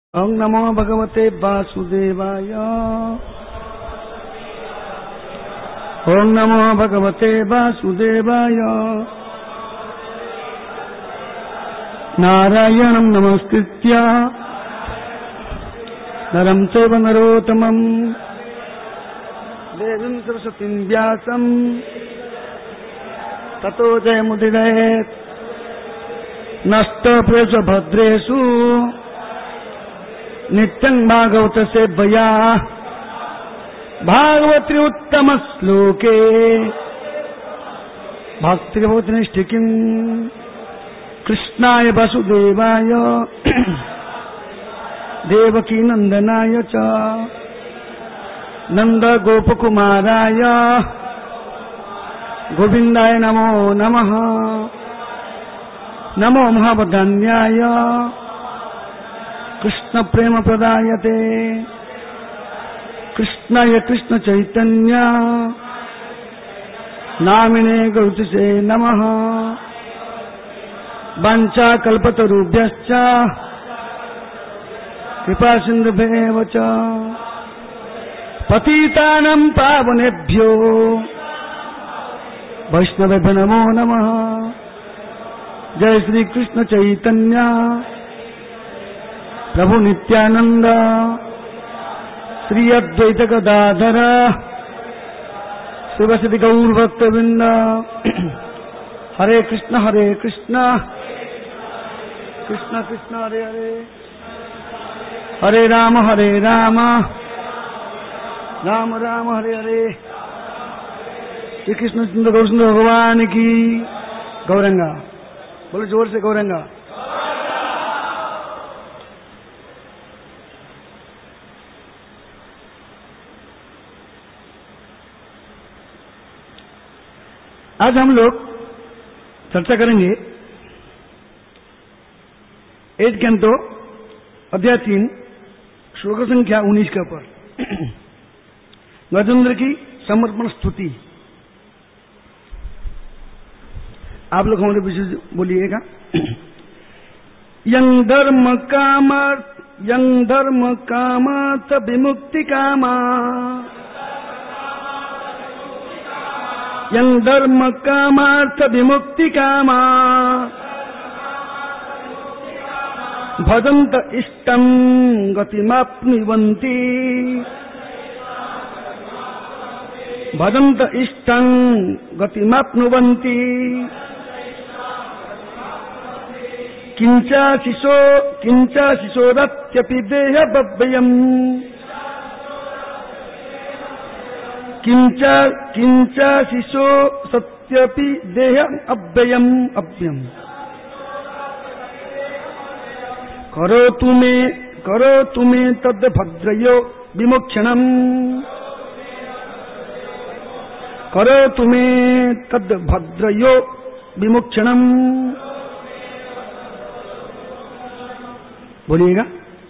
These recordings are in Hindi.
ओं नमो भगवते वासुदेवाय। ओं नमो भगवते वासुदेवाय। नारायणं नमस्कृत्य नरं चैव नरोत्तमं देवीं सरस्वतीं व्यासं ततो जयमुदीरयेत्। नष्टप्रेषु भद्रेषु नित्यं भागवत सेवया भागवत्री उत्तम श्लोके भक्तिर्भवति निष्ठिकीं कृष्णाय वासुदेवाय देवकी नंदनाय च नंद गोपकुमाराय गोविंदाय नमो नमः। नमो महावदान्याय कृष्ण प्रेम प्रदायते कृष्णाय कृष्ण चैतन्य नामिने गौतुसे नमः। वाञ्छा कल्पतरुभ्यश्च कृपा सिन्धुभ्येव च पतितानां पावनेभ्यो वैष्णवेभ्यो नमो नमः। जय श्री कृष्ण चैतन्य प्रभु नित्यानंद श्री अद्वैत गदाधर शिवसति गौर भक्तवृंद। हरे कृष्ण कृष्ण कृष्ण हरे हरे हरे राम राम राम हरे हरे। श्री कृष्ण चंद्र गौर सुंदर भगवान की गौरंगा। बोलो जोर से गौरंगा। आज हम लोग चर्चा करेंगे 8 कैंटो अध्याय 3 श्लोक संख्या 19 के ऊपर गजेंद्र की समर्पण स्तुति। आप लोग हमारे पीछे बोलिएगा। यं धर्म कामात विमुक्ति कामा यं धर्म कामार्थ विमुक्ति कामा भजन्त इष्टं गतिमाप्नुवन्ति भजन्त इष्टं गतिमाप्नुवन्ति किंचाशिशोरत्यपि देहव्ययम् किंचाशिशो सत्यपि देहम् अव्ययम् करोतु मे तद्भद्रयो विमोक्षणम् करोतु मे तद्भद्रयो विमोक्षणम्। बोलिएगा।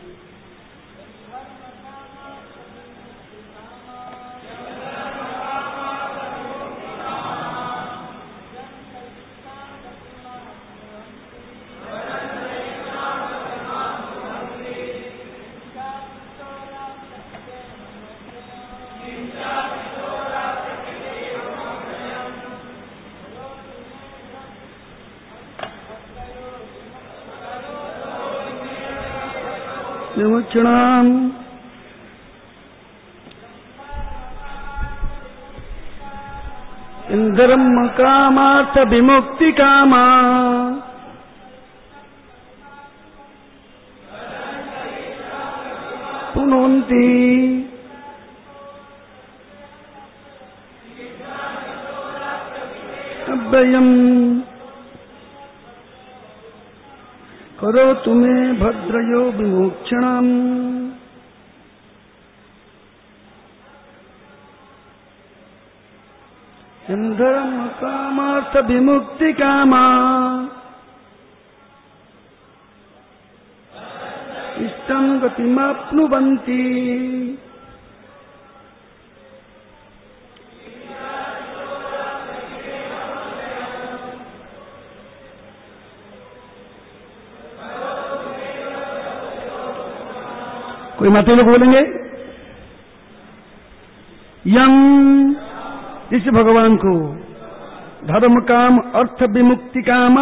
विमोक्षणम् धर्म कामार्थ विमुक्ति कामा पुनन्ति अव्ययम् करोतु मे भद्रयो विमोक्षणम्। धर्म कामार्थ विमुक्ति कामा इष्टं गतिमाप्नुवन्ति कोई माते लोग बोलेंगे यम, इस भगवान को धर्म काम अर्थ विमुक्ति कामा,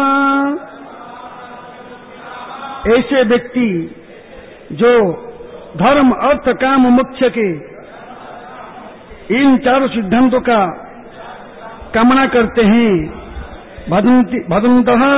ऐसे व्यक्ति जो धर्म अर्थ काम मोक्ष के इन चारों सिद्धांतों का कामना करते हैं, भदंतः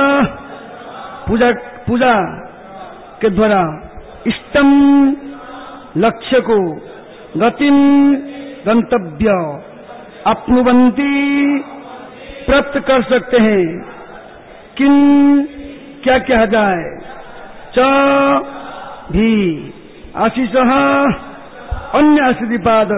पूजा के द्वारा इष्टम लक्ष्य को गतिम गंतव्य अपनुवंती प्राप्त कर सकते हैं। किन क्या कहा जाए, च भी आशीष अन्य आशीर्वाद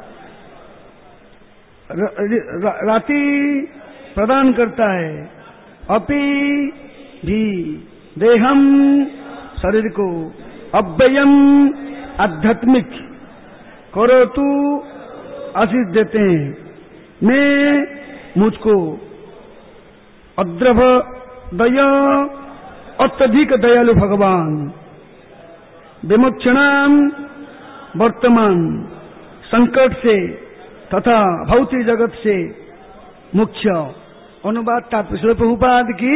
राति प्रदान करता है, अपि भी देहम शरीर को अव्ययम आध्यात्मिक करोतु आशीष देते हैं। मैं मुझको अद्रभ दया अत्यधिक दयालु भगवान विमोक्षणाम वर्तमान संकट से तथा भौतिक जगत से मुख्य। अनुवाद तात्पर्य प्रभुपाद की,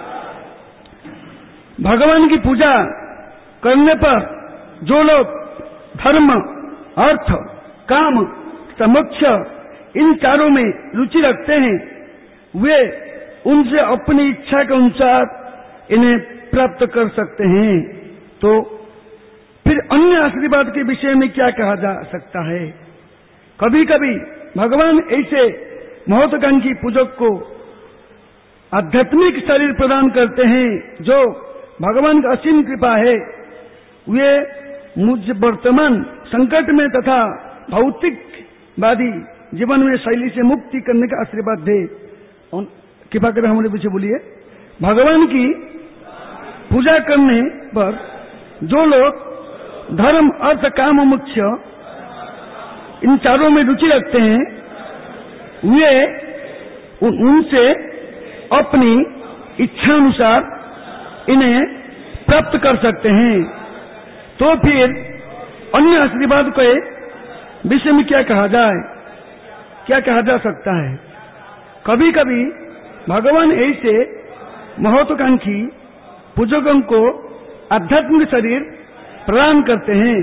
भगवान की पूजा करने पर जो लोग धर्म अर्थ काम मोक्ष इन चारों में रुचि रखते हैं, वे उनसे अपनी इच्छा के अनुसार इन्हें प्राप्त कर सकते हैं। तो फिर अन्य आशीर्वाद के विषय में क्या कहा जा सकता है? कभी कभी भगवान ऐसे महत्वाकांक्षी पूजक को आध्यात्मिक शरीर प्रदान करते हैं जो भगवान का असीम कृपा है, वे मुझ वर्तमान संकट में तथा भौतिकवादी जीवन में शैली से मुक्ति करने का आशीर्वाद दे। कृपा कर हमारे पीछे बोलिए। भगवान की पूजा करने पर जो लोग धर्म अर्थ काम मोक्ष इन चारों में रुचि रखते हैं, वे उनसे अपनी इच्छा अनुसार इन्हें प्राप्त कर सकते हैं। तो फिर अन्य आशीर्वाद के विषय में क्या कहा जाए, क्या कहा जा सकता है? कभी कभी भगवान ऐसे महत्वाकांक्षी पूजकों को आध्यात्मिक शरीर प्रदान करते हैं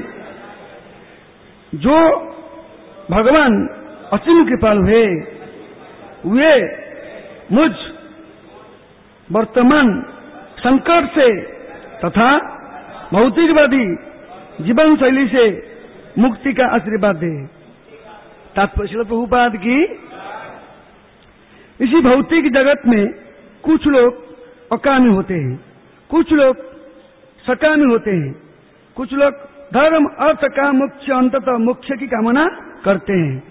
जो भगवान असीम कृपालु है। वे मुझ वर्तमान संकट से तथा भौतिकवादी जीवन शैली से मुक्ति का आशीर्वाद दे। तात्पर्य प्रभुपाद की, इसी भौतिक जगत में कुछ लोग अकामी होते हैं, कुछ लोग सकामी होते हैं, कुछ लोग धर्म अर्थ का मोक्ष अंततः मोक्ष की कामना करते हैं।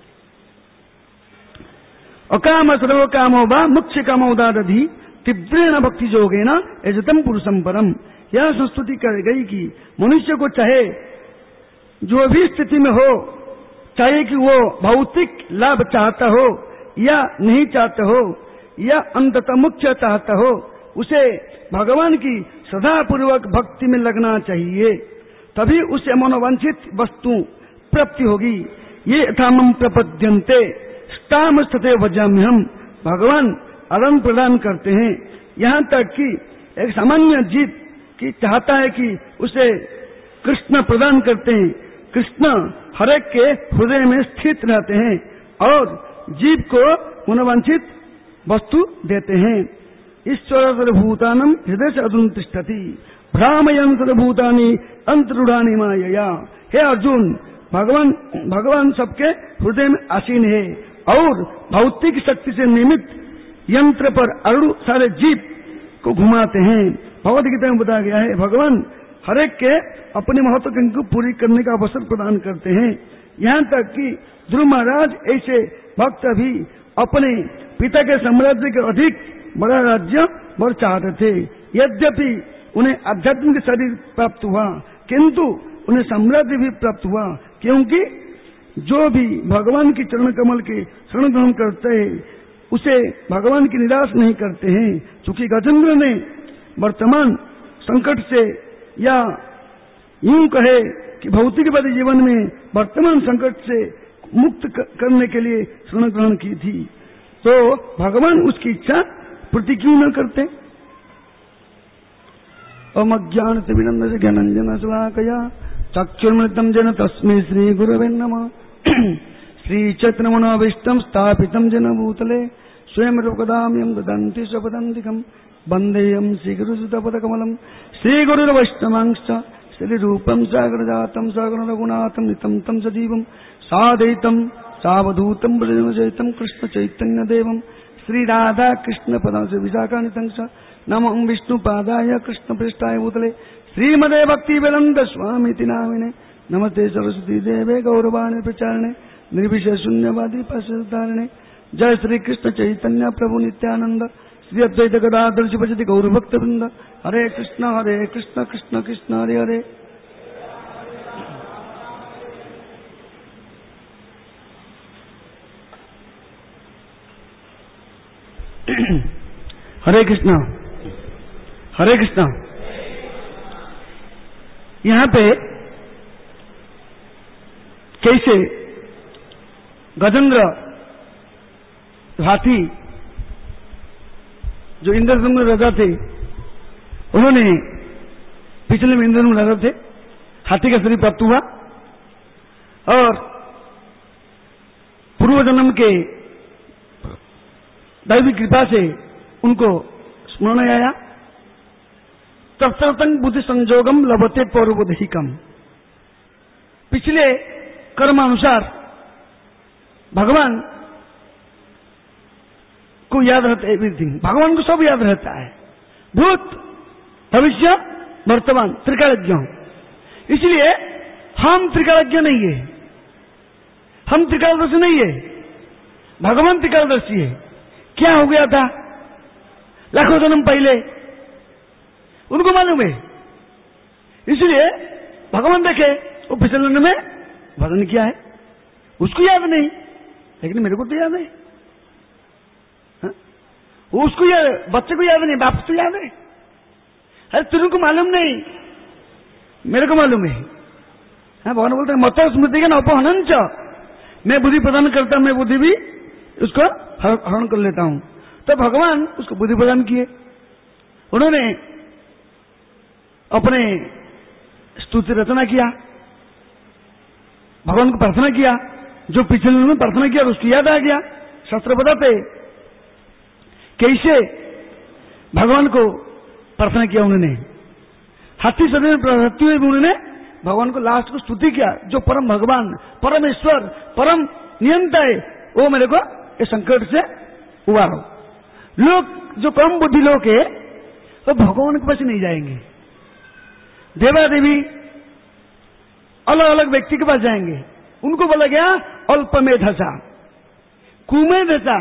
अकाम सर्व कामो वा मोक्ष कामो दादधि तीव्रेण भक्ति जोगेन यजतम पुरुषम परम। यह संस्तुति कर गई कि मनुष्य को चाहे जो भी स्थिति में हो, चाहे कि वो भौतिक लाभ चाहता हो या नहीं चाहता हो या अंततः मोक्ष चाहता हो, उसे भगवान की सदापूर्वक भक्ति में लगना चाहिए, तभी उसे मनोवांछित वस्तु प्राप्ति होगी। ये यथामम प्रपद्यन्ते स्ताम स्थिते भजाम्यहम्। भगवान आदान प्रदान करते हैं, यहाँ तक कि एक सामान्य जीव की चाहता है कि उसे कृष्ण प्रदान करते हैं। कृष्ण हरेक के हृदय में स्थित रहते हैं और जीव को मनोवांछित वस्तु देते हैं। ईश्वर सर्वभूतानां हृदय से अधुन तिष्ठति भ्रामयन् सर्वभूतानि अंतरूढ़ानि मायया। हे अर्जुन, भगवान सबके हृदय में आसीन है और भौतिक शक्ति से निमित्त यंत्र पर अरुण सारे जीव को घुमाते हैं। भगवद गीता में बताया गया है, भगवान हरेक के अपने महत्वाकांक्षा को पूरी करने का अवसर प्रदान करते हैं। यहाँ तक कि ध्रुव महाराज ऐसे भक्त भी अपने पिता के साम्राज्य के अधिक बड़ा राज्य वर चाहते थे। यद्यपि उन्हें आध्यात्मिक शरीर प्राप्त हुआ, किंतु उन्हें साम्राज्य भी प्राप्त हुआ, क्योंकि जो भी भगवान की चरण कमल के शरण ग्रहण करते हैं उसे भगवान की निराश नहीं करते हैं। चूंकि गजेंद्र ने वर्तमान संकट से या यूं कहे कि भौतिकवादी जीवन में वर्तमान संकट से मुक्त करने के लिए शरण ग्रहण की थी, तो भगवान उसकी इच्छा पूर्ति क्यों न करते? अमज्ञान से विनंद ज्ञानंजन शलाकया चक्षुर्मृतम जन तस्मै श्री गुरवे नमः। श्री चैतन्य मनोभीष्टम स्थापितम जन भूतले स्वयं रूपदाम्यं ददन्ति स्वपदान्तिकं वन्देयं श्रीगुरुसुतपदकमलं श्रीगुरुर्वैष्णवांश्च श्रीरूपं सागरजातं सागररघुनाथं नितं तं सजीवं साद्वैतं सावधूतं ब्रजमचैतं कृष्णचैतन्यदेवं श्रीराधाकृष्णपदांश विशाखानितं च नमो विष्णुपादाय कृष्णपृष्ठाय भूतले श्रीमदे भक्तिवेदान्त स्वामिति नामिने नमस्ते सरस्वती देवे गौरवाणी प्रचारणे निर्विशेष शून्यवादी पाशधारणे। जय श्री कृष्ण चैतन्य प्रभु नित्यानंद श्री अद्वैत गदाधर शिवजति गौर भक्त वृंद। हरे कृष्ण कृष्ण कृष्ण हरे हरे। हरे कृष्ण हरे कृष्ण। यहां पे कैसे गजेंद्र हाथी जो इंद्रद्युम्न राजा थे, उन्होंने पिछले में इंद्रद्युम्न राजा थे, हाथी का शरीर प्राप्त हुआ और पूर्व जन्म के दैवी कृपा से उनको स्मरण आया। तत्सतंग बुद्धि संजोगम लभते पौर्वोदहिकम। पिछले कर्मानुसार भगवान को याद रहता है, एवरीथिंग भगवान को सब याद रहता है, भूत भविष्य वर्तमान त्रिकालज्ञ। इसलिए हम त्रिकालज्ञ नहीं है, हम त्रिकालदर्शी नहीं है, भगवान त्रिकालदर्शी है। क्या हो गया था लाखों जन्म पहले उनको मालूम है, इसलिए भगवान देखे वो पिछले जन्म में भजन किया है, उसको याद नहीं, लेकिन मेरे को तो याद है। हा? उसको याद, बच्चे को याद नहीं, बाप को याद है। अरे तुमको मालूम नहीं, मेरे को मालूम है। हाँ, भगवान बोलते हैं मतो स्मृति का न अपहनन च, मैं बुद्धि प्रदान करता, मैं बुद्धि भी उसको हरण कर लेता हूं। तो भगवान उसको बुद्धि प्रदान किए, उन्होंने अपने स्तुति रचना किया, भगवान को प्रार्थना किया, जो पिछले में प्रार्थना किया उसकी याद आ गया। शास्त्र बताते कैसे भगवान को प्रार्थना किया उन्होंने, हाथी शरीर में प्रवृत्ति हुई, उन्होंने भगवान को लास्ट को स्तुति किया, जो परम भगवान परमेश्वर परम नियंता है, वो मेरे को इस संकट से उबारो। लोग जो कम बुद्धि लोग है वो भगवान के पास नहीं जाएंगे, देवा देवी अलग अलग व्यक्ति के पास जाएंगे, उनको बोला गया अल्प में धसा कुमें धसा।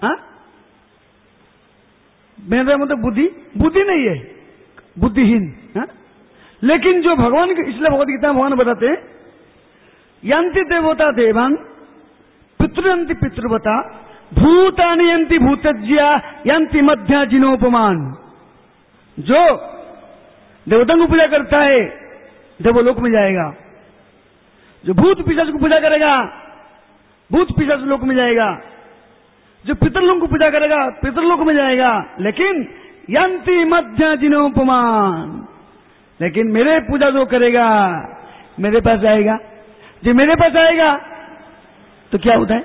मेरा मतलब बुद्धि नहीं है, बुद्धिहीन। लेकिन जो भगवान के, इसलिए भगवत गीता भगवान बताते हैं यंति देवता देवान पितृयंति पितृवता भूतानि यंति भूतज्या यंति मध्या जिनोपमान। जो देवताओं को पूजा करता है देवलोक में जाएगा, जो भूत पिशाच को पूजा करेगा भूत पिशाच लोक में जाएगा, जो पितरलोक को पूजा करेगा पितरलोक में जाएगा। लेकिन यंति मध्या जिनोपमान, लेकिन मेरे पूजा जो करेगा मेरे पास आएगा। जो मेरे पास आएगा तो क्या होता है,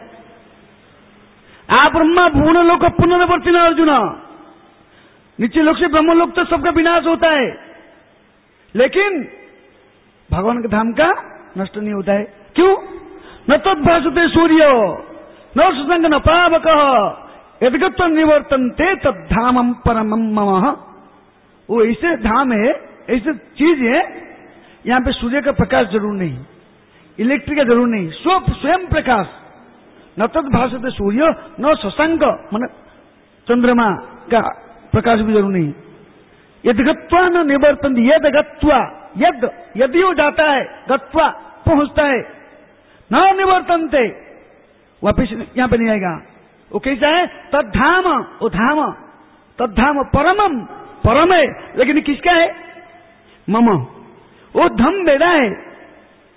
आप ब्रह्मा भुवन लोक पुनर्वर्ती न अर्जुन, नीचे लोक से ब्रह्म लोक तो सबका विनाश होता है, लेकिन भगवान के धाम का नष्ट नहीं होता है। क्यों? न तद्भासते सूर्य न सुसंग न पावक यदगत्व निवर्तनते तद्धामम परमम मम। वो ऐसे धाम है, ऐसे चीज है, यहां पे सूर्य का प्रकाश जरूर नहीं, इलेक्ट्रिक का जरूर नहीं, स्वयं प्रकाश। न तद्भासते सूर्य न शशांक मन चंद्रमा का प्रकाश भी जरूर नहीं। यदगत्वा न निवर्तन, यद गत्वा, यद यदि वो जाता है, गत्वा पहुंचता है, न निवर्तनते वापिस यहां पे नहीं आएगा। वो कैसा है? तद्धाम, वो धाम, तद्धाम परमम, परम है, लेकिन किसका है? मम। वो धम मेरा है,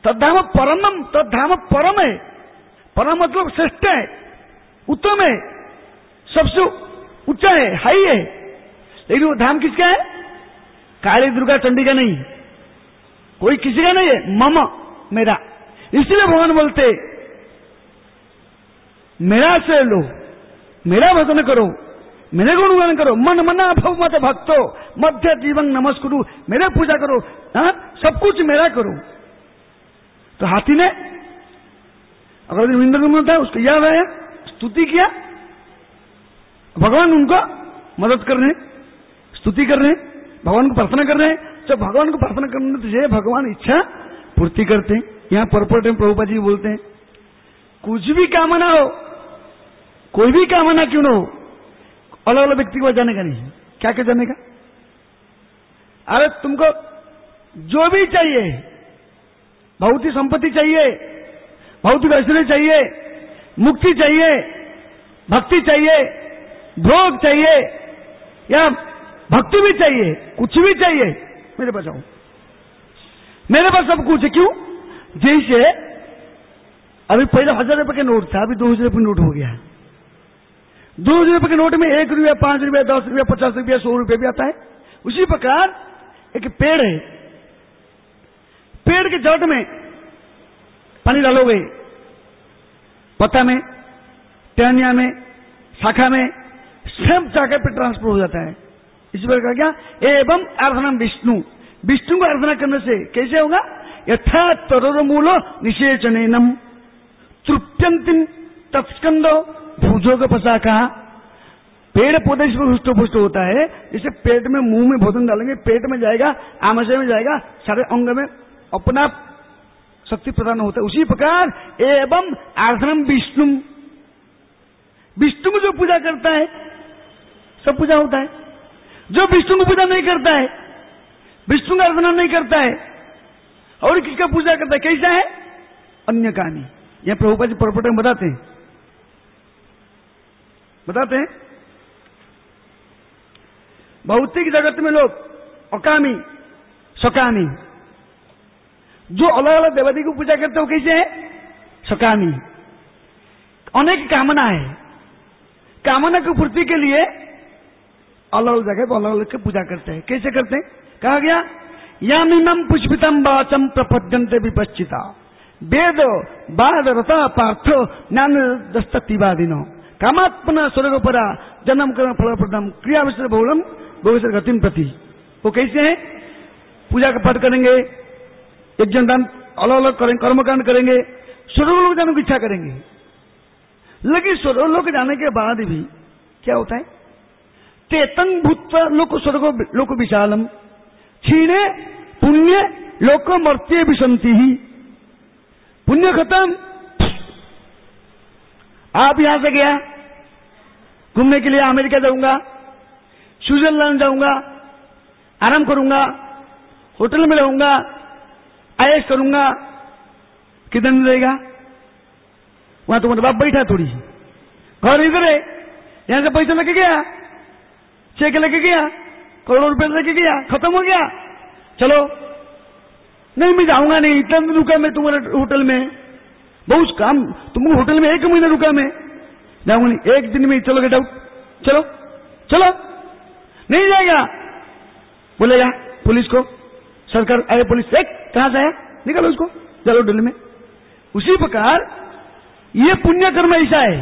तद्धाम परमम, तद्धाम परम है, परम मतलब श्रेष्ठ है, उत्तम है, सबसे ऊंचा है, हाई है। लेकिन वो धाम किसका है? काली दुर्गा चंडी का नहीं, कोई किसी का नहीं है, मम, मेरा। इसलिए भगवान बोलते मेरा से लो, मेरा भजन करो, मेरे गुणगान करो, मन मना भव मत भक्तो मध्य जीवन नमस्कुरु, मेरे पूजा करो, हाँ सब कुछ मेरा करो। तो हाथी ने अगर इंद्र में था, उसको याद आया, स्तुति किया, भगवान उनको मदद कर रहे हैं, स्तुति कर रहे हैं, भगवान को प्रार्थना कर रहे हैं। जब भगवान को प्रार्थना करने से भगवान इच्छा पूर्ति करते हैं। यहाँ परपट में प्रभुपाद जी बोलते हैं, कुछ भी कामना हो, कोई भी कामना क्यों न हो, अलग अलग व्यक्ति को जाने का नहीं। क्या क्या जाने का? अरे तुमको जो भी चाहिए, भौतिक संपत्ति चाहिए, भौतिक ऐश्वर्य चाहिए, मुक्ति चाहिए, भक्ति चाहिए, भोग चाहिए, या भक्ति भी चाहिए, कुछ भी चाहिए, मेरे पास आओ, मेरे पास सब कुछ है। क्यों? जैसे अभी पहले 1000 रुपए के नोट था, अभी 2000 रुपए नोट हो गया। 2000 रुपए के नोट में 1 रुपया, 5 रुपया, 10 रुपया, 50 रुपया, 100 रुपया भी आता है। उसी प्रकार एक पेड़ है, पेड़ के जड़ में पानी डालोगे, पत्ता में, टहनिया में, शाखा में, सब जाकर पे ट्रांसफर हो जाता है। इसी प्रकार क्या? एवं आराधना विष्णु, विष्णु को आराधना करने से कैसे होगा? यथा तरोर मूलो निषेचनम तृप्यंतिम तत्स्कंदो भुजोग पशाखा। पेड़ पौधे से हृष्ट पुष्ट होता है, इसे पेट में, मुंह में भोजन डालेंगे, पेट में जाएगा, आमाशय में जाएगा, सारे अंग में अपना शक्ति प्रदान होता है। उसी प्रकार एवं आराधनम विष्णु, विष्णु को जो पूजा करता है सब पूजा होता है। जो विष्णु को पूजा नहीं करता है, विष्णु का आराधना नहीं करता है, और किसका पूजा करता है, कैसा है? अन्य कामी। यह प्रभुपाद जी परपट में बताते हैं भौतिक जगत में लोग अकामी, सकामी, जो अलग अलग देवता को पूजा करते हो कैसे है? सकामी। अनेक कामना है, कामना की पूर्ति के लिए अलग अलग जगह अलग अलग की पूजा करते हैं। कैसे करते हैं? कहा गया यामिमं पुष्पितम वाचम प्रपद्यन्ते विपश्चिता वेद बाद रता पार्थो ज्ञान दस्ततिवादिनो कामात्मना स्वर्गपरा जन्म कर्म फलप्रदम क्रिया विषय बहुलम भविष्य गतिम प्रति। वो कैसे है? पूजा का पाठ करेंगे, यज्ञ दान अलग अलग करेंगे, कर्मकांड करेंगे, स्वर्गलोक जाने की इच्छा करेंगे। लेकिन स्वर्गलोक जाने के बाद भी क्या होता है? चेतन भूत लोक विशालम क्षीणे पुण्य लोक मर्त्य विसंति ही। पुण्य खत्म, आप यहां से गया घूमने के लिए, अमेरिका जाऊंगा, स्विट्जरलैंड जाऊंगा, आराम करूंगा, होटल में रहूंगा, आयश करूंगा, कितने दिन रहेगा? वहां तुम्हारा बाप बैठा, थोड़ी घर इधर है, यहां से पैसा लेके गया, चेक लेके गया, करोड़ों रुपए लेके गया, खत्म हो गया, चलो नहीं मैं जाऊंगा नहीं, इतना दिन रुका मैं तुम्हारे होटल में, बहुत काम, तुमको होटल में 1 महीना रुका मैं, जाऊंगा नहीं, 1 दिन में चलो गेट आउट, चलो चलो, नहीं जाएगा, बोलेगा पुलिस को, सरकार आए, पुलिस कहां से आया, निकालो उसको, चलो दिल्ली में। उसी प्रकार ये पुण्य कर्म ऐसा है।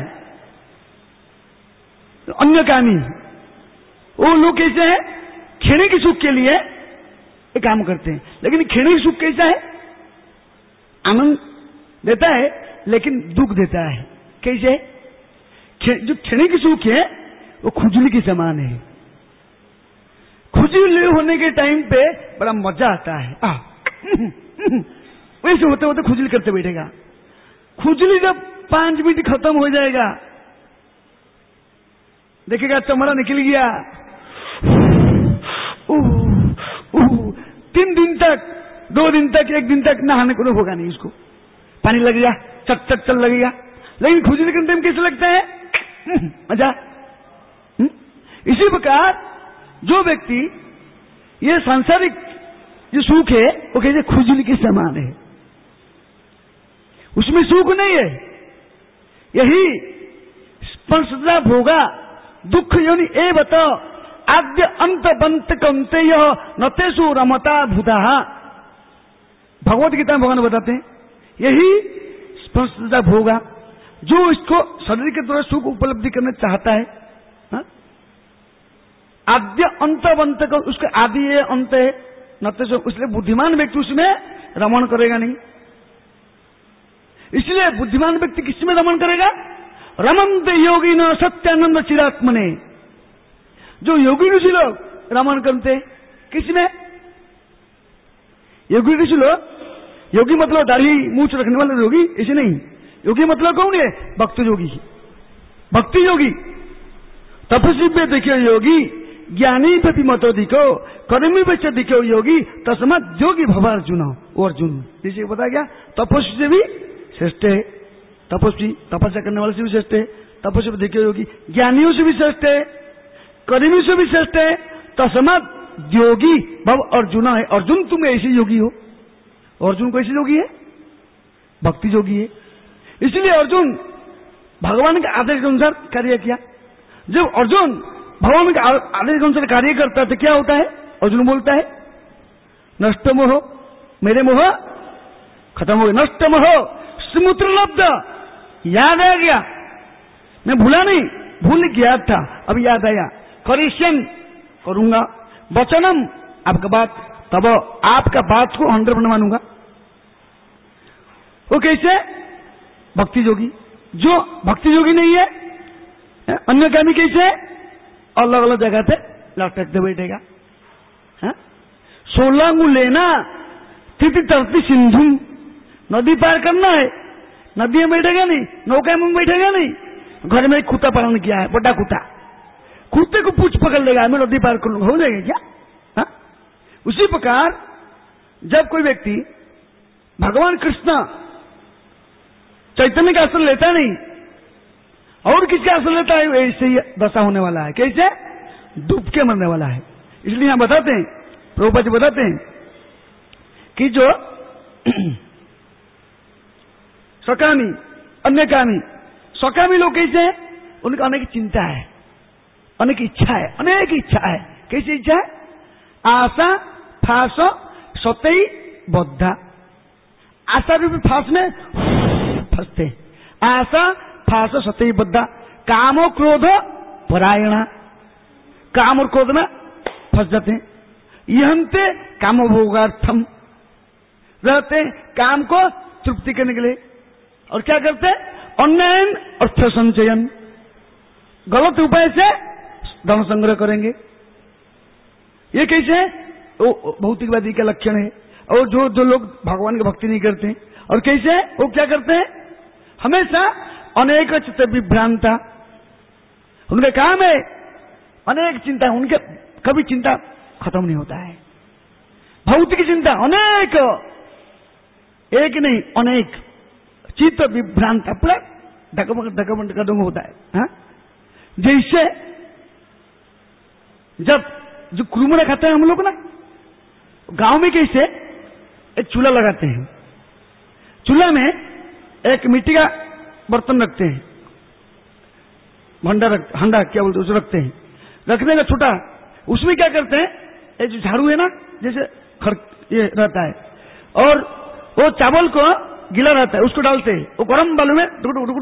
अन्य कामी वो लोग कैसे हैं? क्षणिक के सुख के लिए एक काम करते हैं, लेकिन क्षणिक सुख कैसा है? आनंद देता है लेकिन दुख देता है। कैसे? जो क्षणिक सुख है वो खुजली के समान है। खुजली होने के टाइम पे बड़ा मजा आता है, वैसे होते होते खुजली करते बैठेगा। खुजली जब 5 मिनट खत्म हो जाएगा, देखेगा चमड़ा निकल गया, 3 दिन तक, 2 दिन तक, 1 दिन तक नहाने को होगा नहीं, उसको पानी लगेगा, चट चट चल लगेगा। लेकिन खुजली करने टाइम कैसे लगता है? मजा। इसी प्रकार जो व्यक्ति ये सांसारिक जो सुख है वो कैसे खुजली के समान है। उसमें सुख नहीं है। यही स्पर्शदा भोगा दुख योनि ए बताओ आद्य अंत बंत कंते नतेषु रमता भूता। भगवत गीता में भगवान बताते हैं यही स्पर्शदा भोगा, जो इसको शरीर के द्वारा सुख उपलब्धि करना चाहता है, आद्य अंत बंत का उसका आदि है अंत है नतेषु, इसलिए बुद्धिमान व्यक्ति उसमें रमण करेगा नहीं। इसलिए बुद्धिमान व्यक्ति किसमें रमण करेगा? रमन्ते योगी न सत्यानंद चिरात्मने। जो योगी ऋषि लोग रमण करते किसमें? योगी ऋषि लोग, योगी मतलब दाढ़ी मूछ रखने वाले योगी, ऐसे नहीं। योगी मतलब कौन है? भक्त योगी, भक्ति योगी। तपस्वी पे देखियो योगी, ज्ञानी पे मतो दिखो, कर्मी पे दिखो योगी, तस्मात् योगी भव अर्जुन। वो अर्जुन जैसे बता गया तपस्वी से भी श्रेष्ठ है, तपस्वी तपस्या करने वाले से भी श्रेष्ठ है, तपस्वी पे देखियो योगी, ज्ञानियों से भी श्रेष्ठ है, कर्मी से भी श्रेष्ठ है, तस्मात् योगी भव अर्जुन है। अर्जुन तुम ऐसे योगी हो। अर्जुन कैसे योगी है? भक्ति योगी है। इसलिए अर्जुन भगवान के आदेश के अनुसार कार्य किया। जब अर्जुन भगवान के आदेश के अनुसार कार्य करता है तो क्या होता है? अर्जुन बोलता है नष्ट मोह, मेरे मोह खत्म हो गया। नष्ट मोह स्मृति लब्ध, याद आ गया, मैं भूला नहीं, भूल गया था, अब याद आया। करिष्यन करूंगा, वचनम आपका बात, तब आपका बात को 100% मानूंगा। वो कैसे? भक्ति योगी। जो भक्ति योगी नहीं है, अन्य कामी कैसे? अलग अलग जगह पे लटकते बैठेगा। 16 अंगुल लेना, तिथि तरती सिंधु, नदी पार करना है, नदी में बैठेगा नहीं, नौका में बैठेगा नहीं। घर में एक कुत्ता पालन किया है, बड़ा कुत्ता, कुत्ते को पूछ पकड़ लेगा, मैं नदी पार कर लूंगा, हो जाएगा क्या? हा? उसी प्रकार जब कोई व्यक्ति भगवान कृष्ण चैतन्य का आश्रय लेता नहीं और किसका आश्रय लेता है, ऐसे ही दशा होने वाला है। कैसे? डूब के मरने वाला है। इसलिए यहां बताते हैं, प्रभुपाद जी बताते हैं कि जो सकामी अन्य कामी, सकामी लोग कैसे हैं? उनका अनेक चिंता है, अनेक इच्छा है, अनेक इच्छा है। कैसी इच्छा है? आशा फास सतई बद्धा। आशा रूपी फांस में फंसते, आशा फास सतई बद्धा। कामो क्रोध परायणा, काम और क्रोध में फंस जाते हैं। यहंते कामभोगार्थम, रहते काम को तृप्ति करने के लिए। और क्या करते? अन्ययन अर्थ संचयन, गलत उपाय से धन संग्रह करेंगे। ये कैसे है? वो भौतिकवादी का लक्षण है। और जो लोग भगवान की भक्ति नहीं करते, और कैसे है? वो क्या करते हैं? हमेशा अनेक चित्त विभ्रांता, उनका काम है अनेक चिंता, उनके कभी चिंता खत्म नहीं होता है। भौतिक चिंता अनेक, एक नहीं अनेक, चित्त विभ्रांत, पूरा डगमग होता है। हा? जैसे जब जो कुरमुरा खाते हैं हम लोग ना, गांव में कैसे एक चूल्हा लगाते हैं, चूल्हा में एक मिट्टी का बर्तन रखते हैं, हंडा क्या बोलते हैं, उसे रखते हैं। रखने का छोटा, उसमें क्या करते हैं, एक जो झाड़ू है ना, जैसे ये रहता है, और वो चावल को गीला रहता है, उसको डालते हैं, वो गर्म बालू में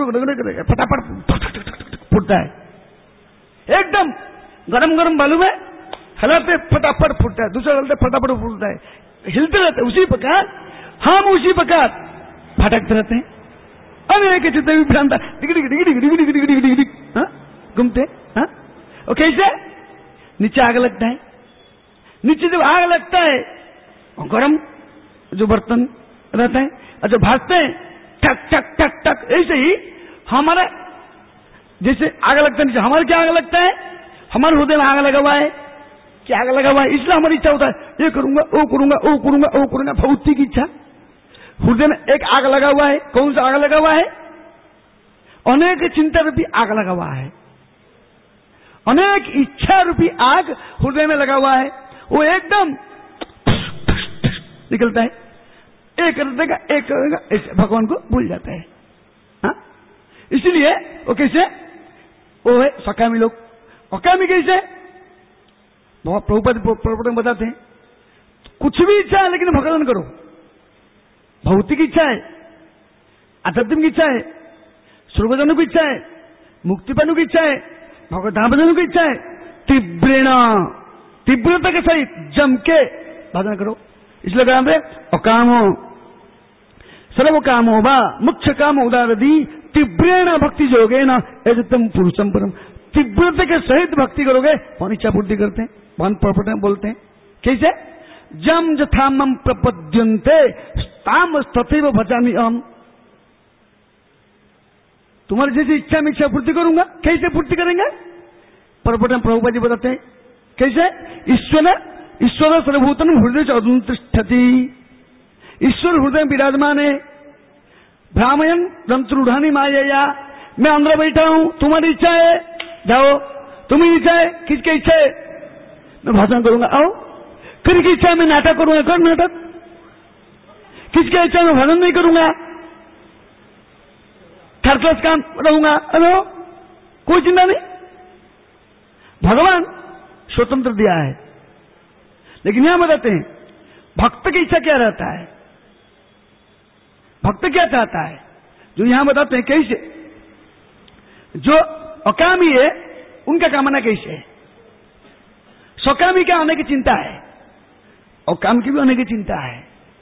फटाफट फूटता है। एकदम गरम गरम बालू में हिलाते फटाफट फूटता है, दूसरा डालते फटाफट फूटता है, हिलते रहते। उसी प्रकार हम उसी प्रकार भटकते रहते हैं, अनेक चित्त विभ्रांता, घूमते। और कैसे? नीचे आग लगता है, नीचे जब आग लगता है, गरम जो बर्तन रहता है, और जब भाजते हैं ठक ठक ठक ठक, ऐसे ही हमारा जैसे आग लगता है नीचे, हमारे क्या आग लगता है? हमारे हृदय में आग लगा हुआ है, क्या आग लगा हुआ है, इसलिए हमारी इच्छा होता है ये करूंगा, वो करूंगा, वो करूंगा, वो करूंगा। भक्ति की इच्छा, हृदय में एक आग लगा हुआ है। कौन सा आग लगा हुआ है? अनेक चिंता रूपी आग लगा हुआ है, अनेक इच्छा रूपी आग हृदय में लगा हुआ है। वो एकदम निकलता है, एक कर देगा, एक करेगा, ऐसे भगवान को भूल जाता है। हाँ? इसलिए वो कैसे, वो है सकामी लोग। अकामी कैसे, बहुत प्रभुपद बताते हैं, कुछ भी इच्छा है लेकिन भगवान करो। भौतिक इच्छा है, आध्यात्मिक इच्छा है, स्वर्गजाने की इच्छा है, मुक्ति पाने की इच्छा है, भगवत धाम बजाने की इच्छा है, तीव्रता के सहित जम के भजन करो। इसलिए कहा है अकामो सर्व कामो बा मुख्य काम उदारदी तीव्रेण भक्ति जोगे न यजतम पुरुषम परम। तीव्रता के सहित भक्ति करोगे, कौन इच्छा पूर्ति करते हैं, कौन प्रपट बोलते हैं, कैसे, जम जथामम प्रपद्यन्ते ताम तथैव भजामि अहम्। तुम्हारी जैसी इच्छा में इच्छा पूर्ति करूंगा। कैसे पूर्ति करेंगे, प्रपट प्रभुपाद जी बताते हैं कैसे, ईश्वर सर्वभूतन हृदय चौतिष्ठति। ईश्वर हृदय विराजमान है। भ्रामयन रंतरूढ़ानी माया, मैं अंदर बैठा हूं, तुम्हारी इच्छा है जाओ, तुम्हारी इच्छा है, किसकी इच्छा है मैं भाषण करूंगा आओ, किसकी इच्छा है मैं नाटक करूंगा कर नाटक, किसकी इच्छा है मैं भजन नहीं करूंगा, थर्ड क्लास काम रहूंगा, हेलो कोई चिंता नहीं। भगवान स्वतंत्र दिया है। लेकिन यहां बताते हैं भक्त की इच्छा क्या रहता है, भक्त क्या चाहता है, जो यहां बताते हैं कैसे, जो अकामी है उनका कामना कैसे है, स्वकामी का आने की चिंता है, अकाम की भी आने की चिंता है।